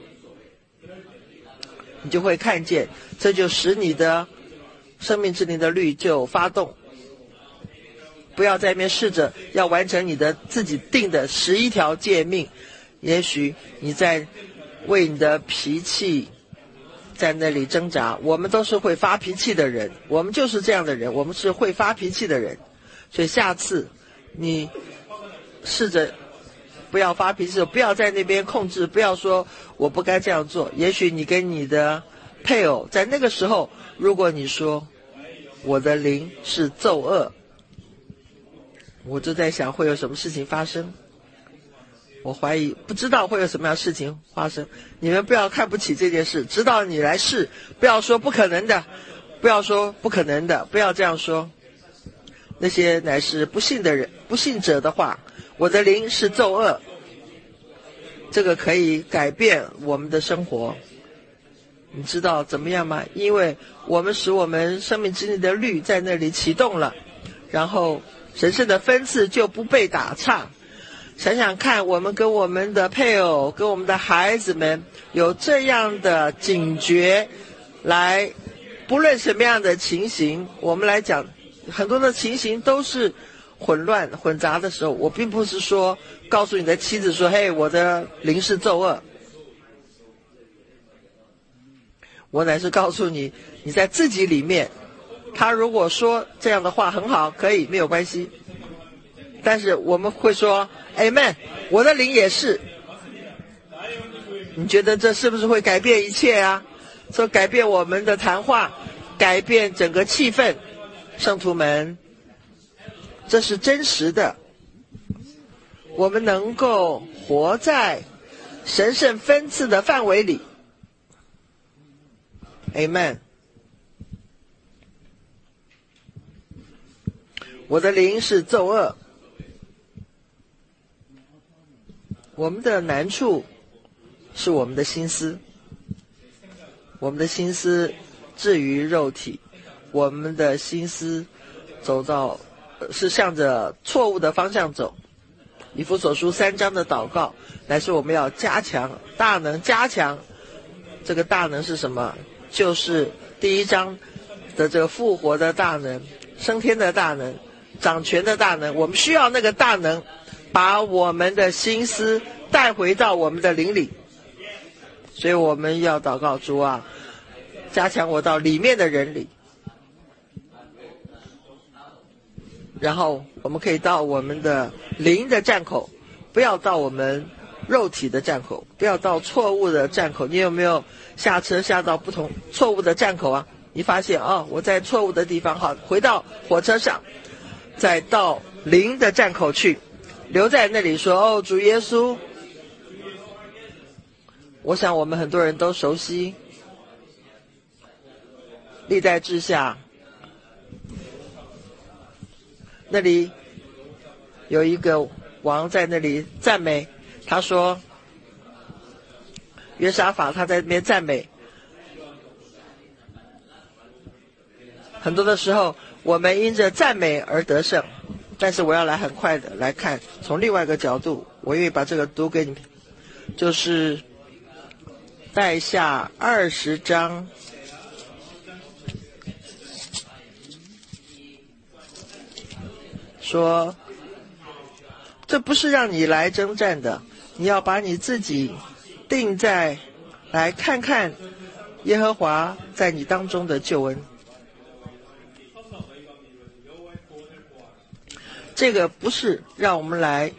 A: 你就会看见，这就使你的生命之灵的律就发动。不要在那边试着要完成你的自己定的11条诫命，也许你在为你的脾气在那里挣扎。我们都是会发脾气的人，我们就是这样的人，我们是会发脾气的人。所以下次你试着不要发脾气，不要在那边控制，不要说我不该这样做。也许你跟你的配偶在那个时候，如果你说我的灵是咒恶，我就在想会有什么事情发生。我怀疑不知道会有什么样的事情发生。你们不要看不起这件事，直到你来试，不要说不可能的，不要说不可能的，不要这样说。那些乃是不信的人、不信者的话，我的灵是咒恶，这个可以改变我们的生活。你知道怎么样吗？因为我们使我们生命之灵的律在那里启动了，然后神圣的分次就不被打岔。想想看，我们跟我们的配偶、跟我们的孩子们有这样的警觉，来不论什么样的情形，我们来讲很多的情形都是混乱混杂的时候，我并不是说告诉你的妻子说，嘿，我的灵是咒恶，我乃是告诉你，你在自己里面，他如果说这样的话很好，可以，没有关系。但是我们会说 Amen， 我的灵也是。你觉得这是不是会改变一切啊？说改变我们的谈话，改变整个气氛。圣徒们，这是真实的。我们能够活在神圣分次的范围里。Amen。我的灵是咒恶。我们的难处是我们的心思，我们的心思至于肉体，我们的心思走到是向着错误的方向走。以弗所书3章的祷告乃是我们要加强大能，加强这个大能是什么？就是第1章的这个复活的大能，升天的大能，掌权的大能。我们需要那个大能把我们的心思带回到我们的灵里。所以我们要祷告，主啊，加强我到里面的人里，然后我们可以到我们的灵的站口，不要到我们肉体的站口，不要到错误的站口。你有没有下车下到不同错误的站口啊？你发现我在错误的地方，好，回到火车上，再到灵的站口去，留在那里说，主耶稣。我想我们很多人都熟悉历代志下，那里有一个王在那里赞美，他说约沙法他在那边赞美。很多的时候我们因着赞美而得胜，但是我要来很快的来看从另外一个角度我愿意把这个读给你们，就是带下20章，说这不是让你来征战的，你要把你自己定在来看看耶和华在你当中的救恩。这个不是让我们来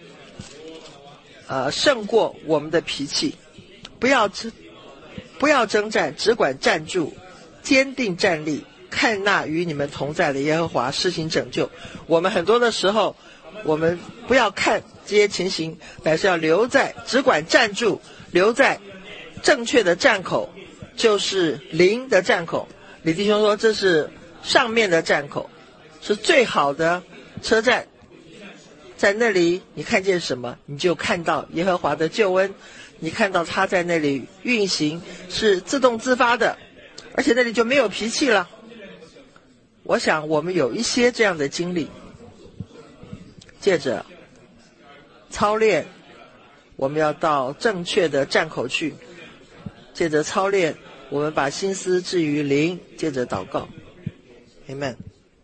A: 胜过我们的脾气，不要征战，只管站住，坚定站立，看那与你们同在的耶和华施行拯救。我们很多的时候，我们不要看这些情形，乃是要只管站住，留在正确的站口，就是灵的站口。李弟兄说这是上面的站口，是最好的车站，在那里你看见什么，你就看到耶和华的救恩，你看到他在那里运行，是自动自发的，而且那里就没有脾气了。我想我们有一些这样的经历，借着操练，我们要到正确的站口去，借着操练，我们把心思置于灵，借着祷告。 Amen。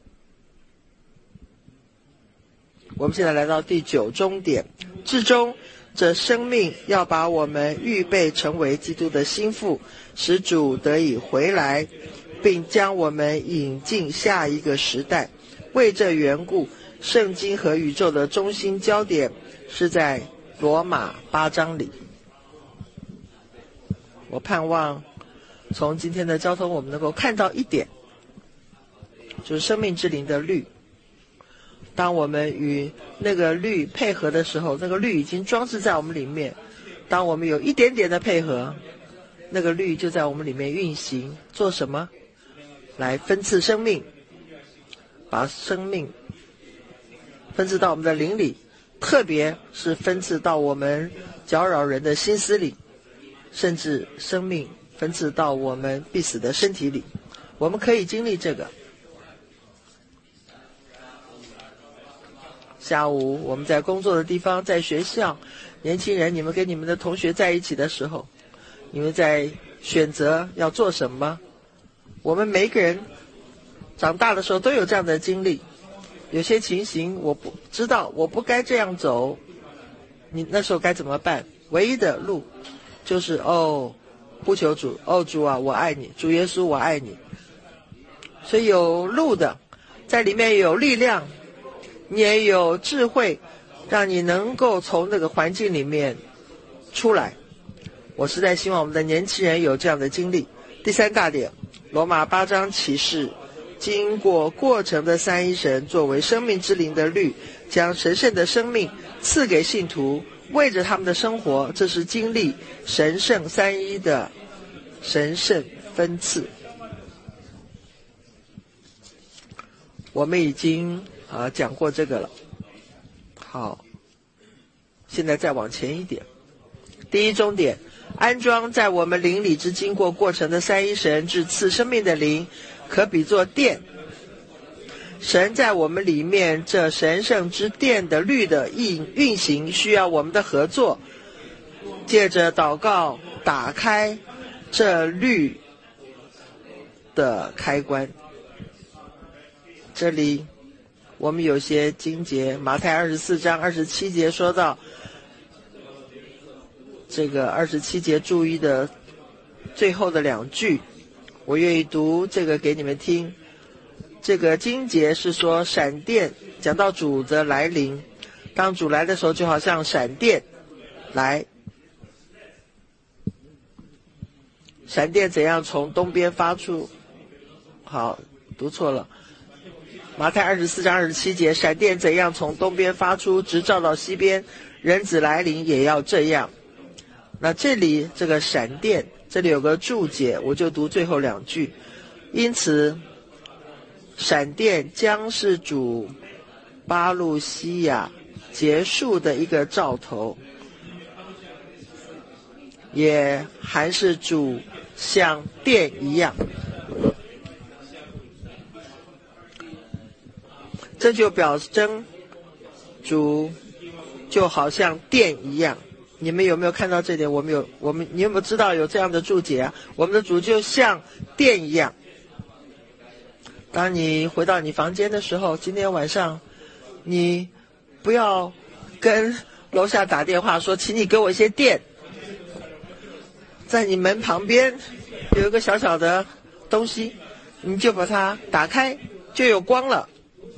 A: 我们现在来到第9终点，至终这生命要把我们预备成为基督的心腹，使主得以回来，并将我们引进下一个时代。为这缘故，圣经和宇宙的中心焦点是在罗马8章里。我盼望从今天的交通我们能够看到一点，就是生命之灵的律。当我们与那个律配合的时候，那个律已经装置在我们里面，当我们有一点点的配合，那个律就在我们里面运行，做什么？来分赐生命，把生命分赐到我们的灵里，特别是分赐到我们搅扰人的心思里，甚至生命分赐到我们必死的身体里。我们可以经历这个。下午我们在工作的地方，在学校，年轻人，你们跟你们的同学在一起的时候，你们在选择要做什么。我们每个人长大的时候都有这样的经历，有些情形我不知道，我不该这样走，你那时候该怎么办？唯一的路就是呼求主，主啊我爱你，主耶稣我爱你。所以有路的，在里面有力量，你也有智慧，让你能够从那个环境里面出来。我实在希望我们的年轻人有这样的经历。第3大点，罗马8章启示，经过过程的三一神作为生命之灵的律，将神圣的生命赐给信徒，为着他们的生活，这是经历神圣三一的神圣分赐。我们已经讲过这个了。好，现在再往前一点。第1终点，安装在我们灵里之经过过程的三一神至赐生命的灵，可比作殿。神在我们里面这神圣之殿的律的运行，需要我们的合作，借着祷告打开这律的开关。这里我们有些经节，马太24章27节说到，这个27节注意的最后的2句，我愿意读这个给你们听。这个经节是说闪电，讲到主的来临，当主来的时候就好像闪电来，闪电怎样从东边发出，好，读错了，马太24章27节，闪电怎样从东边发出，直照到西边，人子来临也要这样。那这里这个闪电，这里有个注解，我就读最后2句。因此闪电将是主巴路西亚结束的一个兆头，也还是主像电一样。这就表征主就好像电一样。你们有没有看到这点？你有没有知道有这样的注解啊？我们的主就像电一样。当你回到你房间的时候，今天晚上你不要跟楼下打电话说请你给我一些电，在你门旁边有一个小小的东西，你就把它打开，就有光了。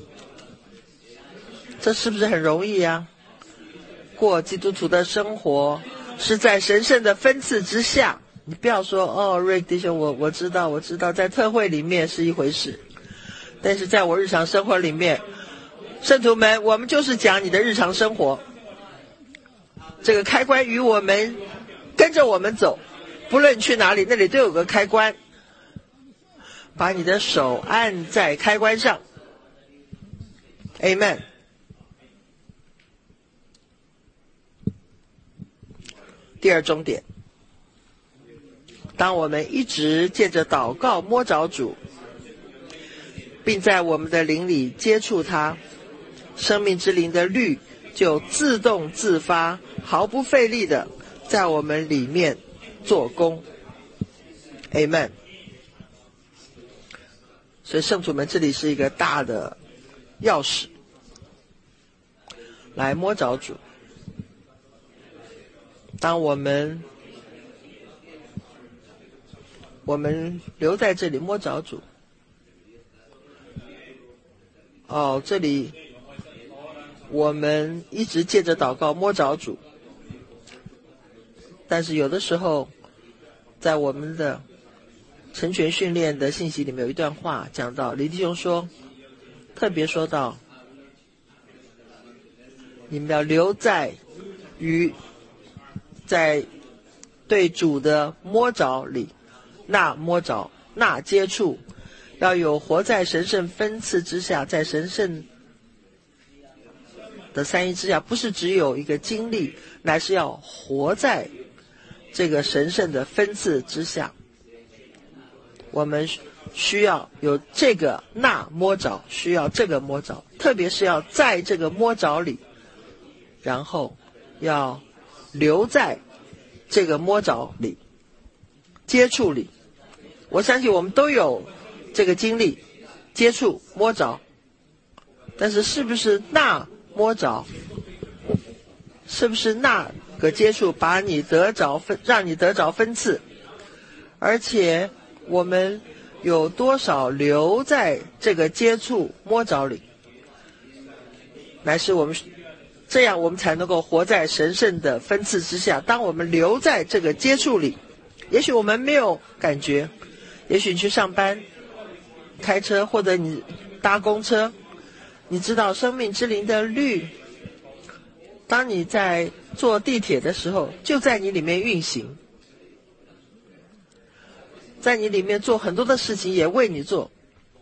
A: 这是不是很容易啊？过基督徒的生活是在神圣的分赐之下。你不要说瑞弟兄，我知道在特会里面是一回事，但是在我日常生活里面，圣徒们，我们就是讲你的日常生活。这个开关与我们跟着我们走，不论去哪里，那里都有个开关，把你的手按在开关上。 Amen。 第二重点，当我们一直借着祷告摸着主，并在我们的灵里接触他，生命之灵的律就自动自发，毫不费力的在我们里面做工。 Amen。 所以圣徒们，这里是一个大的钥匙，来摸着主。当我们留在这里摸着主，这里我们一直借着祷告摸着主，但是有的时候在我们的成全训练的信息里面有一段话讲到，李弟兄说，特别说到你们要留在在对主的摸着里，那摸着那接触，要有活在神圣分赐之下，在神圣的三一之下，不是只有一个经历，乃是要活在这个神圣的分赐之下。我们需要有这个那摸着，需要这个摸着，特别是要在这个摸着里，然后要留在这个摸着里，接触里。我相信我们都有这个经历，接触摸着，但是是不是那摸着，是不是那个接触把你让你得着分赐，而且我们有多少留在这个接触摸着里，乃是我们这样，我们才能够活在神圣的分赐之下。当我们留在这个接触里，也许我们没有感觉，也许你去上班开车，或者你搭公车，你知道生命之灵的律，当你在坐地铁的时候就在你里面运行，在你里面做很多的事情，也为你做，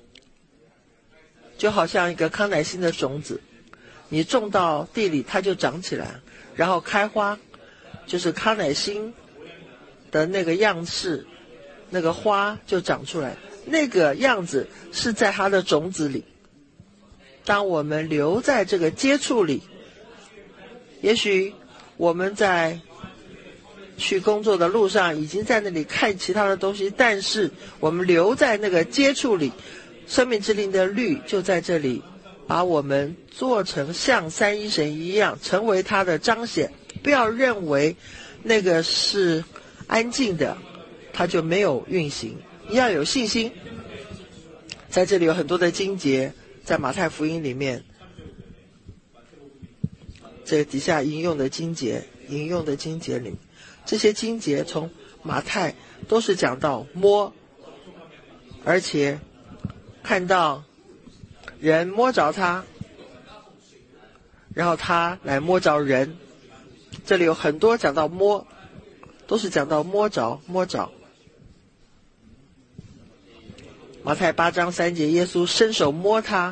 A: 就好像一个康乃馨的种子，你种到地里它就长起来，然后开花，就是康乃馨的那个样式，那个花就长出来，那个样子是在它的种子里。当我们留在这个接触里，也许我们在去工作的路上已经在那里看其他的东西，但是我们留在那个接触里，生命之灵的律就在这里把我们做成像三一神一样，成为他的彰显。不要认为那个是安静的，它就没有运行，你要有信心。在这里有很多的经节，在马太福音里面，这个底下引用的经节里，这些经节从马太都是讲到摸，而且看到人摸着他，然后他来摸着人。这里有很多讲到摸，都是讲到摸着。马太8章3节，耶稣伸手摸他，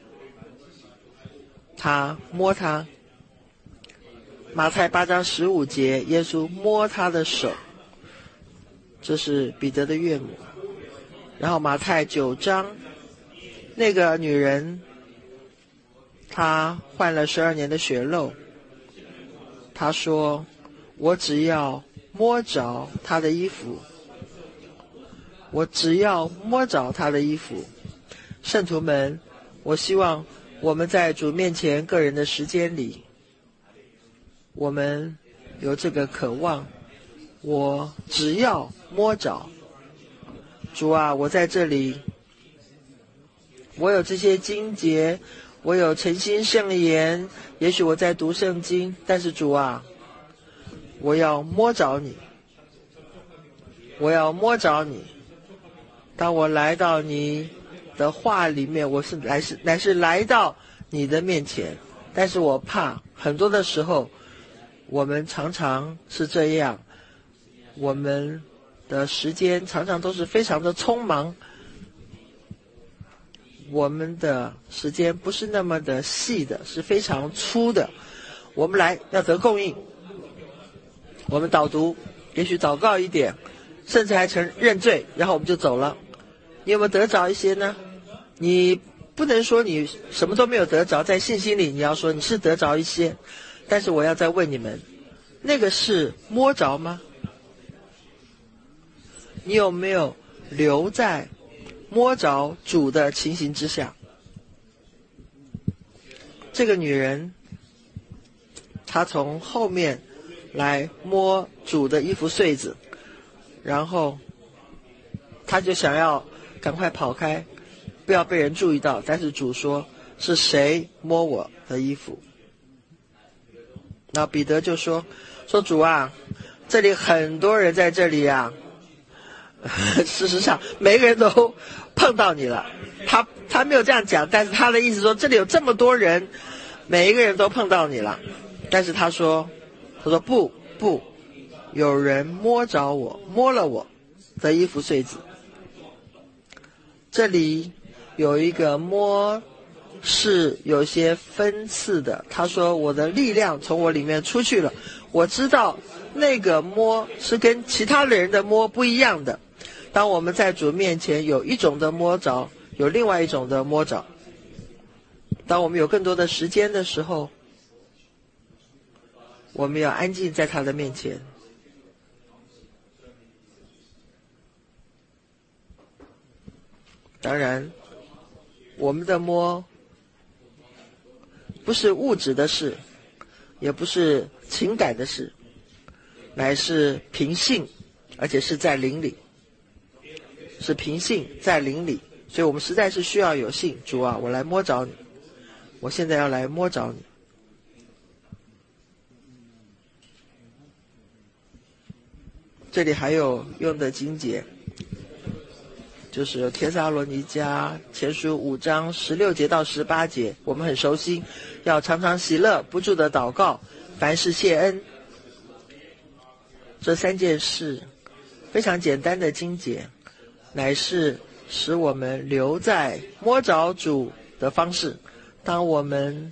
A: 他摸他。马太8章15节，耶稣摸他的手，这是彼得的岳母。然后马太9章，那个女人她患了12年的血漏， 他说，我只要摸着他的衣服，我只要摸着他的衣服。圣徒们，我希望我们在主面前个人的时间里，我们有这个渴望，我只要摸着。主啊，我在这里，我有这些经节，我有诚心圣言，也许我在读圣经，但是主啊，我要摸着你，我要摸着你。当我来到你的话里面，我是乃是来到你的面前，但是我怕很多的时候，我们常常是这样，我们的时间常常都是非常的匆忙，我们的时间不是那么的细的，是非常粗的。我们来要得供应，我们导读，也许祷告一点，甚至还认罪，然后我们就走了。你有没有得着一些呢？你不能说你什么都没有得着，在信心里你要说你是得着一些，但是我要再问你们，那个是摸着吗？你有没有留在摸着主的情形之下？这个女人，她从后面来摸主的衣服穗子，然后她就想要赶快跑开，不要被人注意到，但是主说是谁摸我的衣服？那彼得就说主啊，这里很多人在这里啊，事实上每个人都碰到你了。他没有这样讲，但是他的意思说这里有这么多人，每一个人都碰到你了。但是他说不，有人摸了我的衣服穗子。这里有一个摸是有些分次的，他说我的力量从我里面出去了，我知道那个摸是跟其他人的摸不一样的。当我们在主面前有一种的摸着，有另外一种的摸着。当我们有更多的时间的时候，我们要安静在他的面前。当然我们的摸不是物质的事，也不是情感的事，乃是凭信，而且是在灵里，是凭信在灵里。所以我们实在是需要有信。主啊，我来摸着你，我现在要来摸着你。这里还有用的经节，就是帖撒罗尼迦前书5章16节到18节，我们很熟悉，要常常喜乐，不住的祷告，凡事谢恩。这3件事非常简单的经节，乃是使我们留在摸着主的方式。当我们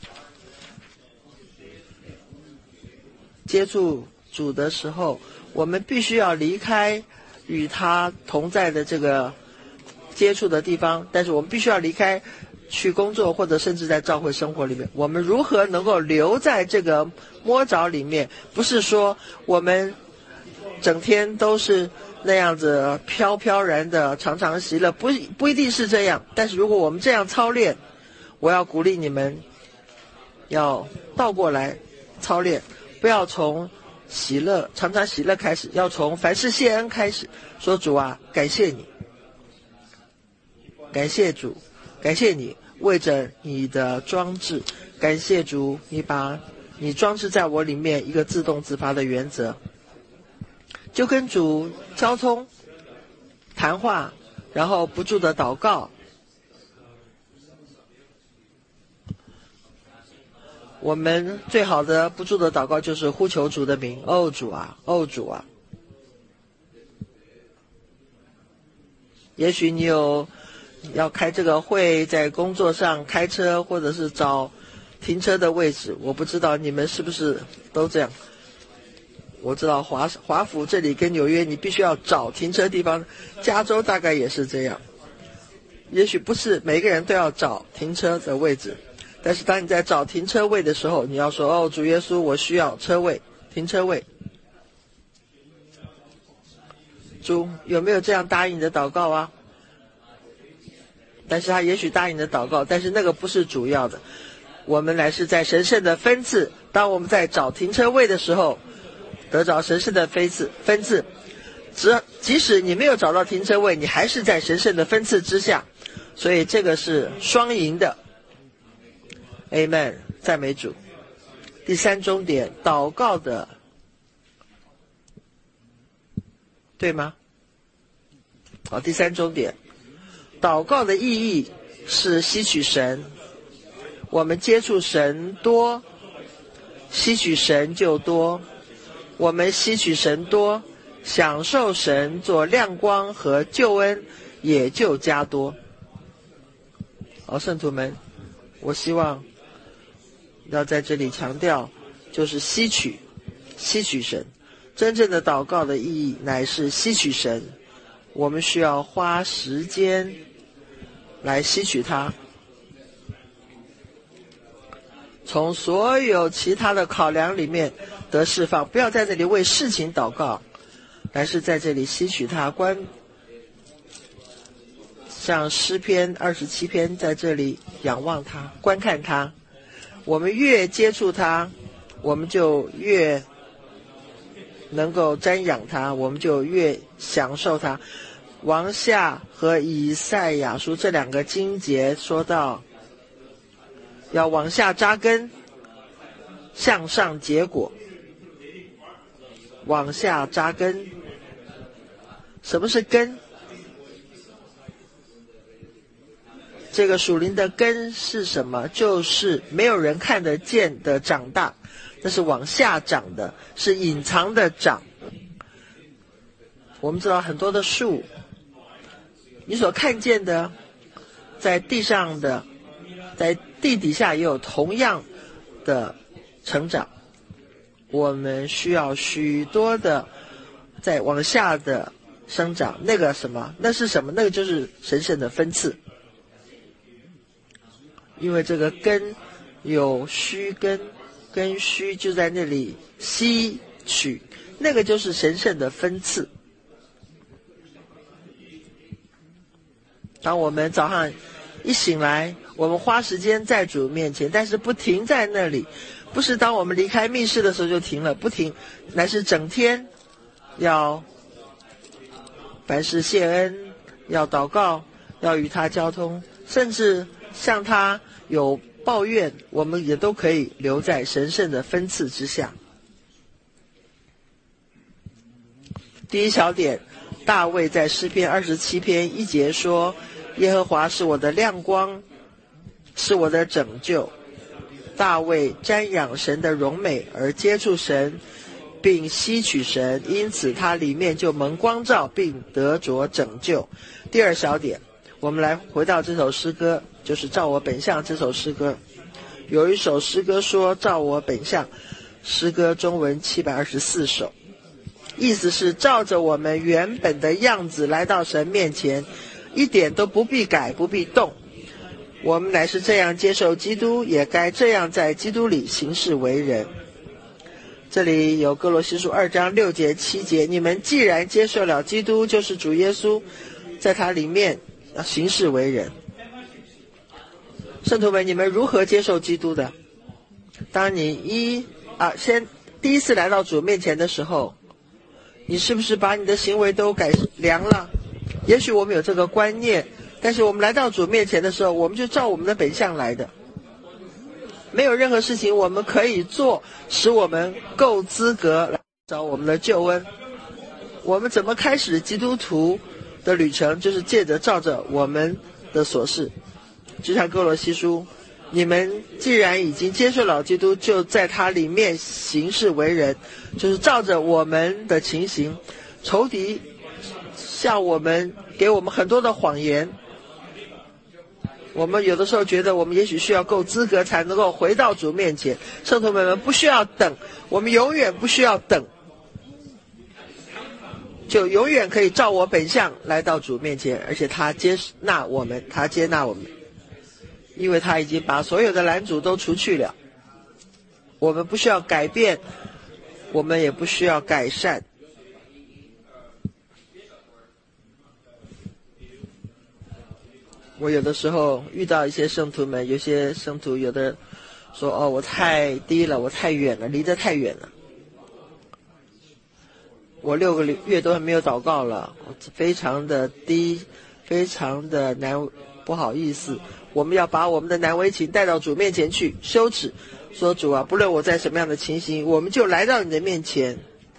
A: 接触主的时候，我们必须要离开与他同在的这个接触的地方，但是我们必须要离开去工作，或者甚至在教会生活里面。我们如何能够留在这个摸着里面？不是说我们整天都是那样子飘飘然的常常喜乐，不一定是这样。但是如果我们这样操练，我要鼓励你们要倒过来操练，不要从喜乐常常喜乐开始，要从凡事谢恩开始。说主啊，感谢你，感谢主，感谢你为着你的装置，感谢主，你把你装置在我里面一个自动自发的原则，就跟主交通谈话，然后不住的祷告。我们最好的不住的祷告就是呼求主的名，哦主啊，哦主啊。也许你有要开这个会，在工作上开车，或者是找停车的位置，我不知道你们是不是都这样。我知道华府这里跟纽约你必须要找停车地方，加州大概也是这样。也许不是每个人都要找停车的位置， 但是当你在找停车位的时候，你要说，哦，主耶稣，我需要车位，停车位。主有没有这样答应你的祷告啊？但是他也许答应你的祷告，但是那个不是主要的。我们乃是在神圣的分次，当我们在找停车位的时候，得着神圣的分次。即使你没有找到停车位，你还是在神圣的分次之下，所以这个是双赢的。Amen， 赞美主。第三重点，祷告的，对吗？好，第三重点，祷告的意义是吸取神。我们接触神多，吸取神就多。我们吸取神多，享受神做亮光和救恩也就加多。好，圣徒们，我希望要在这里强调，就是吸取神。真正的祷告的意义乃是吸取神，我们需要花时间来吸取它，从所有其他的考量里面得释放。不要在这里为事情祷告，乃是在这里吸取它。像诗篇27篇在这里仰望它，观看它。我们越接触它，我们就越能够瞻仰它，我们就越享受它。王夏和以赛亚书这两个经节说到，要往下扎根，向上结果。往下扎根，什么是根？这个属灵的根是什么？就是没有人看得见的长大，那是往下长的，是隐藏的长。我们知道很多的树，你所看见的，在地上的，在地底下也有同样的成长。我们需要许多的在往下的生长。那个什么？那是什么？那个就是神圣的分次。因为这个根有须根，根须就在那里吸取，那个就是神圣的分次。当我们早上一醒来，我们花时间在主面前，但是不停在那里，不是当我们离开密室的时候就停了，不停，乃是整天要凡事谢恩，要祷告，要与他交通，甚至向他有抱怨，我们也都可以留在神圣的分次之下。第一小点，大卫在诗篇27篇1节说，耶和华是我的亮光，是我的拯救。大卫瞻仰神的荣美而接触神，并吸取神，因此他里面就蒙光照，并得着拯救。第二小点，我们来回到这首诗歌，就是照我本相这首诗歌。有一首诗歌说照我本相，诗歌中文724首，意思是照着我们原本的样子来到神面前，一点都不必改，不必动。我们乃是这样接受基督，也该这样在基督里行事为人。这里有哥罗西书2章6节7节，你们既然接受了基督，就是主耶稣，在他里面要行事为人。圣徒们，你们如何接受基督的？当你第一次来到主面前的时候，你是不是把你的行为都改良了？也许我们有这个观念，但是我们来到主面前的时候，我们就照我们的本相来的，没有任何事情我们可以做使我们够资格来找我们的救恩。我们怎么开始基督徒的旅程，就是借着照着我们的所事。就像哥罗西书，你们既然已经接受了基督，就在他里面行事为人，就是照着我们的情形。仇敌向我们给我们很多的谎言，我们有的时候觉得我们也许需要够资格才能够回到主面前。圣徒们不需要等，我们永远不需要等，就永远可以照我本相来到主面前，而且他接纳我们。 因为他已经把所有的拦阻都除去了。我们不需要改变，我们也不需要改善。我有的时候遇到一些圣徒们，有些圣徒有的说，哦，我太低了，我太远了，离得太远了，我6个月都还没有祷告了，非常的低，非常的难，不好意思。我们要把我们的难为情带到主面前去，羞耻，说主啊，不论我在什么样的情形，我们就来到你的面前。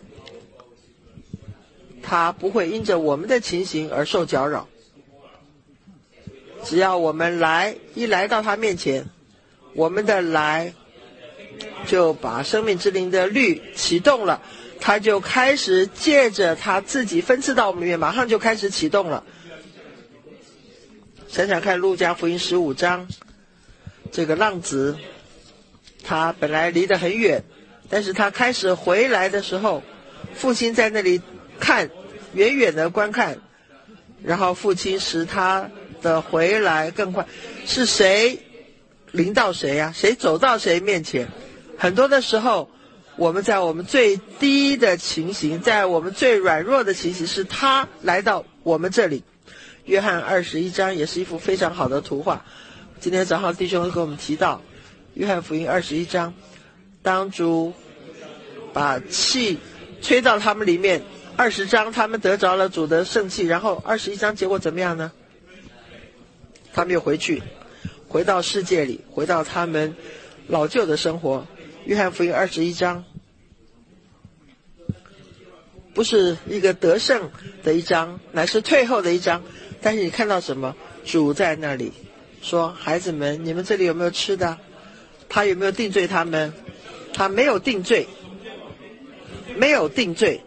A: 他不会因着我们的情形而受搅扰，只要我们一来到他面前，我们的来就把生命之灵的律启动了，他就开始借着他自己分赐到我们里面，马上就开始启动了。想想看路加福音15章，这个浪子他本来离得很远，但是他开始回来的时候，父亲在那里看，远远的观看，然后父亲使他的回来更快。是谁临到谁啊？谁走到谁面前？很多的时候我们在我们最低的情形，在我们最软弱的情形，是他来到我们这里。约翰21章也是一幅非常好的图画。今天早上弟兄跟我们提到约翰福音21章，当主把气吹到他们里面，20章他们得着了主的圣气，然后21章结果怎么样呢？他们又回到世界里，回到他们老旧的生活。约翰福音21章不是一个得胜的一章，乃是退后的一章。但是你看到什么？主在那里说，孩子们，你们这里有没有吃的？他有没有定罪他们？他没有定罪，没有定罪。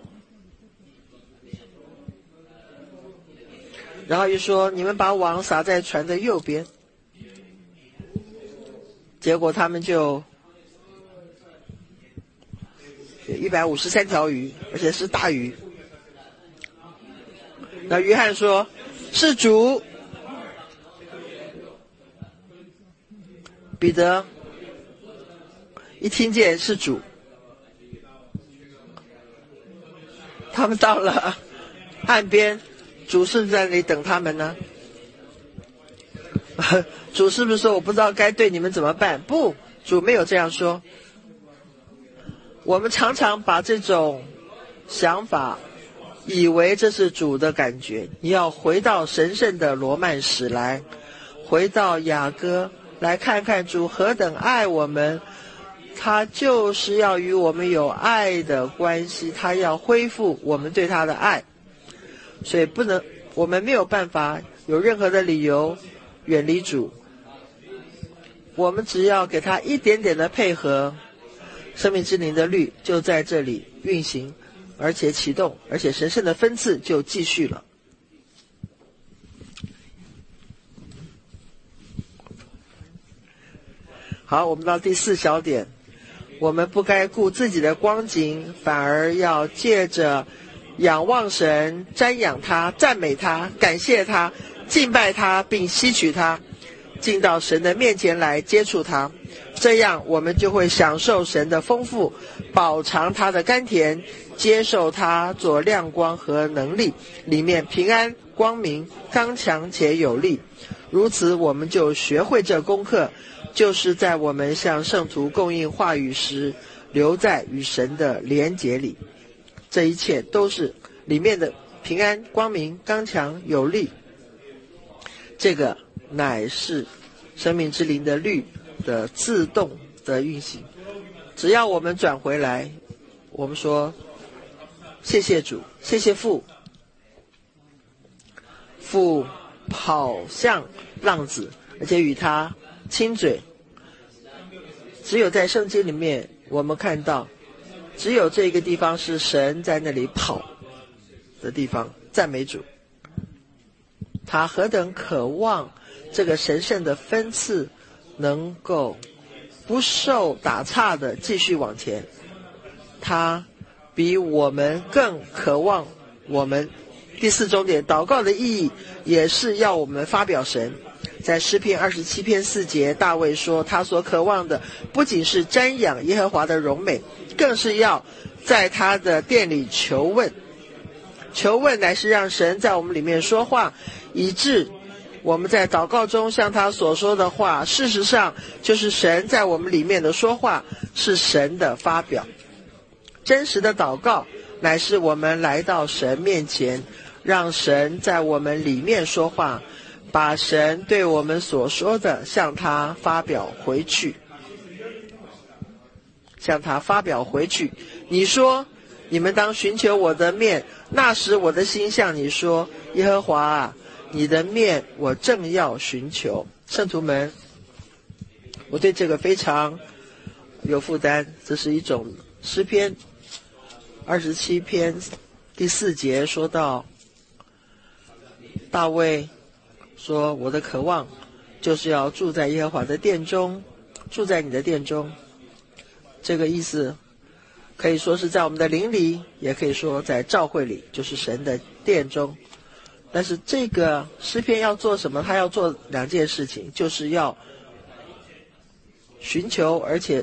A: 然后又说，你们把网撒在船的右边。结果他们就153条鱼，而且是大鱼。那约翰说，是主。彼得一听见是主，他们到了岸边，主是不是在那里等他们呢？主是不是说我不知道该对你们怎么办？不，主没有这样说。我们常常把这种想法以为这是主的感觉。你要回到神圣的罗曼史来，回到雅歌来看看主何等爱我们，他就是要与我们有爱的关系，他要恢复我们对他的爱。所以我们没有办法有任何的理由远离主，我们只要给他一点点的配合，生命之灵的律就在这里运行，而且启动，而且神圣的分赐就继续了。好，我们到第4小点，我们不该顾自己的光景，反而要借着仰望神，瞻仰他，赞美他，感谢他，敬拜他，并吸取他，进到神的面前来接触他。这样我们就会享受神的丰富，饱尝他的甘甜，接受他做亮光和能力，里面平安光明，刚强且有力。如此我们就学会这功课，就是在我们向圣徒供应话语时，留在与神的连结里。这一切都是里面的平安光明，刚强有力。这个乃是生命之灵的律的自动的运行。只要我们转回来，我们说谢谢主，谢谢父。父跑向浪子，而且与他亲嘴。只有在圣经里面我们看到，只有这个地方是神在那里跑的地方。赞美主，他何等渴望这个神圣的分赐能够不受打岔的继续往前。他比我们更渴望我们。第4重点，祷告的意义也是要我们发表神。 在诗篇27篇4节，大卫说他所渴望的不仅是瞻仰耶和华的荣美，更是要在他的殿里求问。求问乃是让神在我们里面说话，以致我们在祷告中向他所说的话，事实上就是神在我们里面的说话，是神的发表。真实的祷告乃是我们来到神面前，让神在我们里面说话，把神对我们所说的向他发表回去。向他发表回去。你说你们当寻求我的面，那时我的心向你说，耶和华啊，你的面我正要寻求。圣徒们，我对这个非常有负担。这是一种诗篇27篇第4节说到，大卫说，我的渴望就是要住在耶和华的殿中，住在你的殿中。这个意思可以说是在我们的灵里，也可以说在教会里，就是神的殿中。但是这个诗篇要做什么？他要做2件事情，就是要寻求，而且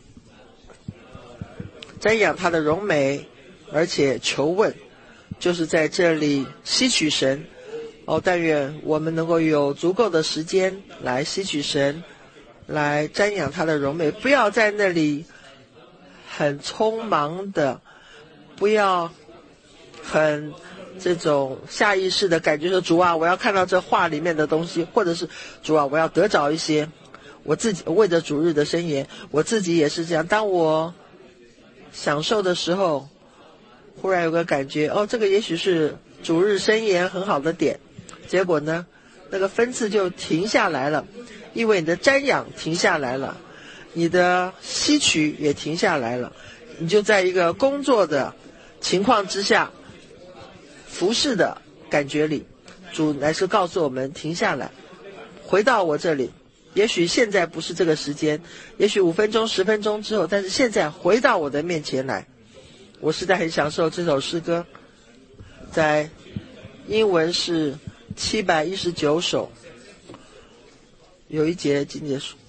A: 瞻仰他的荣美，而且求问，就是在这里吸取神。但愿我们能够有足够的时间来吸取神，来瞻仰他的荣美，不要在那里很匆忙的，不要很这种下意识的感觉说，主啊，我要看到这话里面的东西，或者是主啊，我要得着一些。我自己为着主日的箴言，我自己也是这样，当我享受的时候，忽然有个感觉，这个也许是主日箴言很好的点，结果呢，那个分次就停下来了，因为你的瞻仰停下来了，你的吸取也停下来了，你就在一个工作的情况之下，服侍的感觉里，主乃是告诉我们停下来，回到我这里。也许现在不是这个时间，也许5分钟10分钟之后，但是现在回到我的面前来。我实在很享受这首诗歌，在英文是719首，有一节经节说，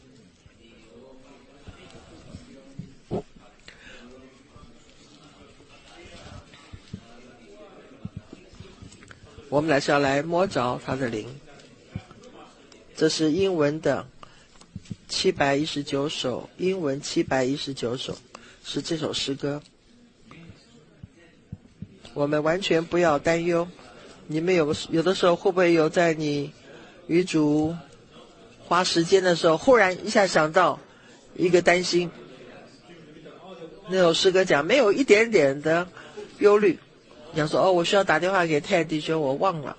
A: 我们是要来摸着他的灵。这是英文的719首，英文719首是这首诗歌。我们完全不要担忧。你们有的时候会不会有在你与主花时间的时候，忽然一下想到一个担心？那首诗歌讲没有一点点的忧虑，你想说我需要打电话给泰弟兄，我忘了，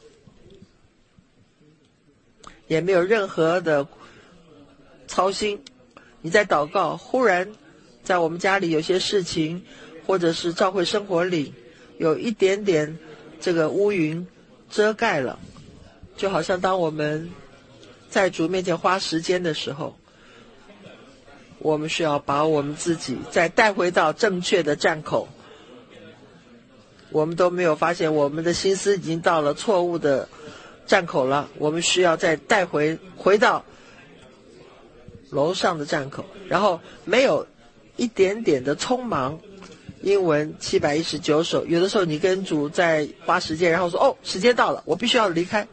A: 也没有任何的操心。你在祷告，忽然在我们家里有些事情，或者是教会生活里有一点点这个乌云遮盖了，就好像当我们在主面前花时间的时候，我们需要把我们自己再带回到正确的站口。我们都没有发现我们的心思已经到了错误的站口了，我们需要再带回到楼上的站口，然后没有一点点的匆忙。英文719首，有的时候你跟主在花时间，然后说时间到了，我必须要离开，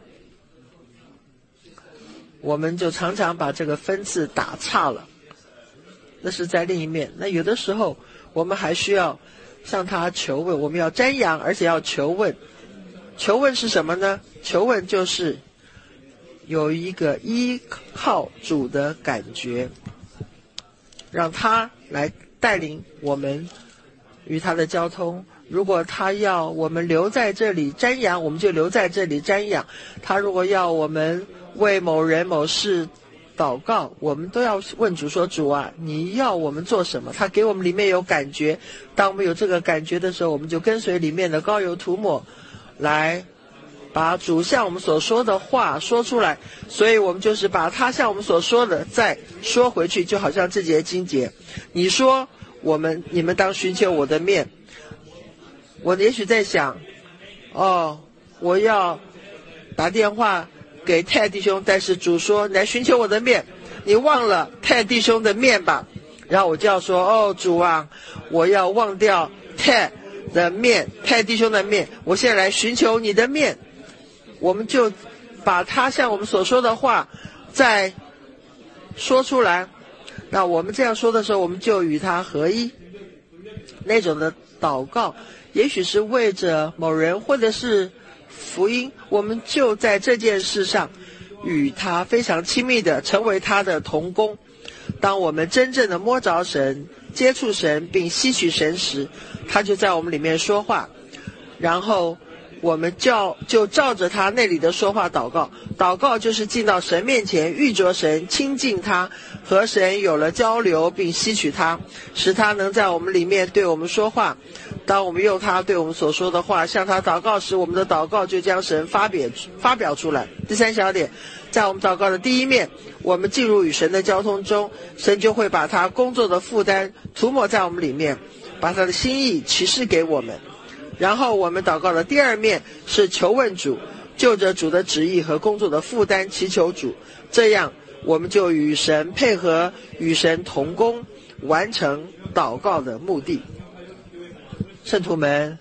A: 我们就常常把这个分次打岔了，那是在另一面。那有的时候我们还需要向他求问，我们要瞻仰，而且要求问。求问是什么呢？求问就是有一个依靠主的感觉，让他来带领我们与他的交通。如果他要我们留在这里瞻仰，我们就留在这里瞻仰。他如果要我们为某人某事祷告，我们都要问主说，主啊，你要我们做什么？他给我们里面有感觉，当我们有这个感觉的时候，我们就跟随里面的膏油涂抹，来把主向我们所说的话说出来。所以我们就是把他向我们所说的再说回去，就好像这节经节，你说你们当寻求我的面。我也许在想，我要打电话给泰弟兄，但是主说：“你来寻求我的面，你忘了泰弟兄的面吧。”然后我就要说：“哦，主啊，我要忘掉泰的面，泰弟兄的面，我现在来寻求你的面。”我们就把他向我们所说的话再说出来。那我们这样说的时候，我们就与他合一。那种的祷告也许是为着某人或者是福音，我们就在这件事上与他非常亲密的成为他的同工。当我们真正的摸着神，接触神并吸取神时，他就在我们里面说话，然后我们就照着他那里的说话祷告。祷告就是进到神面前，遇着神，亲近他，和神有了交流，并吸取他，使他能在我们里面对我们说话。当我们用他对我们所说的话向他祷告时，我们的祷告就将神发表出来。第三小点，在我们祷告的第一面，我们进入与神的交通中，神就会把他工作的负担涂抹在我们里面，把他的心意启示给我们。然后我们祷告的第二面是求问主，就着主的旨意和工作的负担祈求主，这样我们就与神配合，与神同工，完成祷告的目的。圣徒们，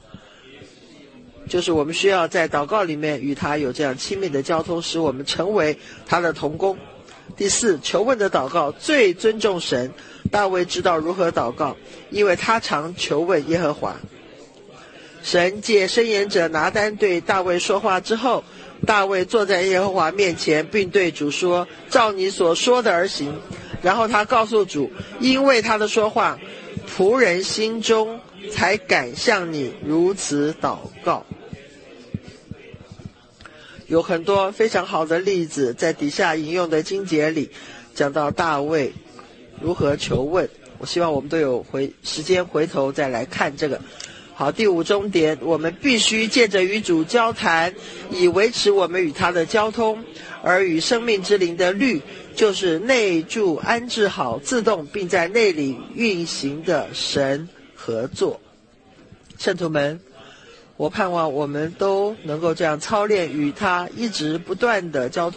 A: 就是我们需要在祷告里面与他有这样亲密的交通，使我们成为他的同工。第四，求问的祷告最尊重神。大卫知道如何祷告，因为他常求问耶和华。神借申言者拿单对大卫说话之后，大卫坐在耶和华面前，并对主说：“照你所说的而行。”然后他告诉主，因为他的说话，仆人心中才敢向你如此祷告。有很多非常好的例子，在底下引用的经节里讲到大卫如何求问。我希望我们都有时间回头再来看这个。好，第五重点，我们必须借着与主交谈，以维持我们与他的交通，而与生命之灵的律，就是内住安置好自动并在内里运行的神合作。圣徒们，我盼望我们都能够这样操练，与他一直不断的交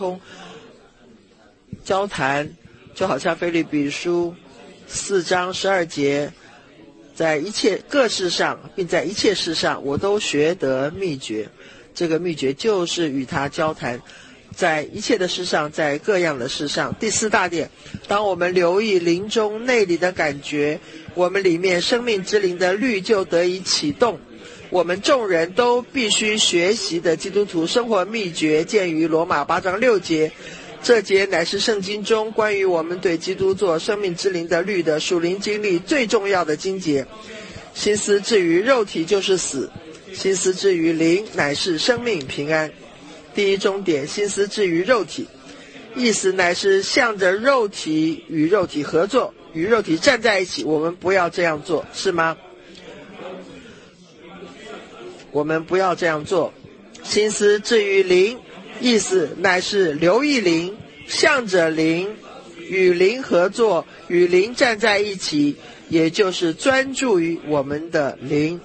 A: 谈，就好像腓立比书4章12节，在一切各事上，并在一切事上，我都学得秘诀。这个秘诀就是与他交谈，在一切的事上，在各样的事上。第四大点，当我们留意灵中内里的感觉，我们里面生命之灵的律就得以启动。我们众人都必须学习的基督徒生活秘诀，见于罗马8章6节。这节乃是圣经中关于我们对基督做生命之灵的律的属灵经历最重要的经节。心思至于肉体就是死，心思至于灵乃是生命平安。第一重点，心思至于肉体，意思乃是向着肉体与肉体合作，与肉体站在一起。我们不要这样做，是吗？我们不要这样做。心思至于灵，意思乃是留意灵，向着灵，与灵合作，与灵站在一起，也就是专注于我们的灵。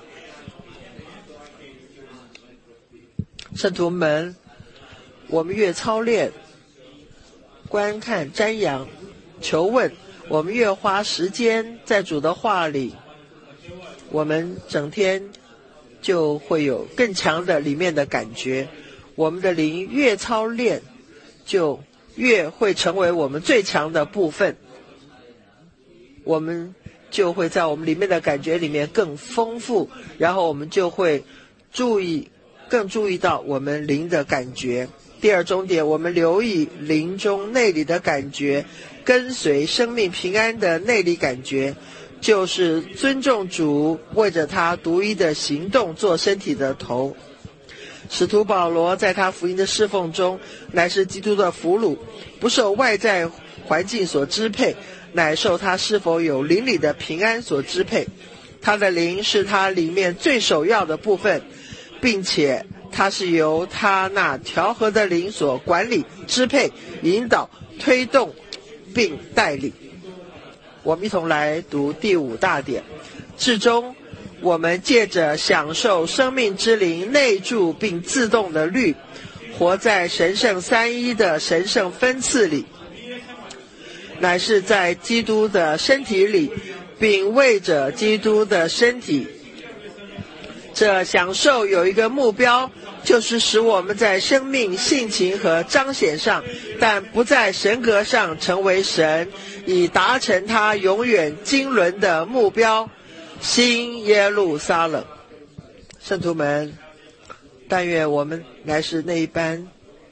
A: 圣徒们，我们越操练观看瞻仰求问，我们越花时间在主的话里，我们整天就会有更强的里面的感觉。我们的灵越操练，就越会成为我们最强的部分，我们就会在我们里面的感觉里面更丰富，然后我们就会更注意到我们灵的感觉。第二重点，我们留意灵中内里的感觉，跟随生命平安的内里感觉，就是尊重主，为着他独一的行动做身体的头。使徒保罗在他福音的侍奉中，乃是基督的俘虏，不受外在环境所支配，乃受他是否有灵里的平安所支配。他的灵是他里面最首要的部分，并且他是由他那调和的灵所管理、支配、引导、推动并带领。我们一同来读第五大点。至终我们借着享受生命之灵内住并自动的律， 活在神圣三一的神圣分次里，乃是在基督的身体里，并为着基督的身体。这享受有一个目标，就是使我们在生命、性情和彰显上，但不在神格上成为神，以达成他永远经纶的目标，新耶路撒冷。圣徒们，但愿我们乃是那一般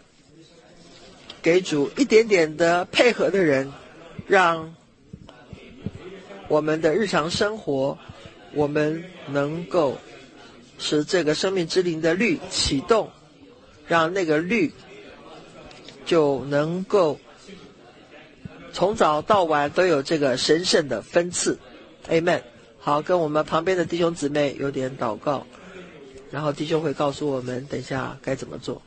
A: 给主一点点的配合的人，让我们的日常生活，我们能够使这个生命之灵的律启动，让那个律就能够从早到晚都有这个神圣的分次。 Amen。 好，跟我们旁边的弟兄姊妹有点祷告，然后弟兄会告诉我们等一下该怎么做。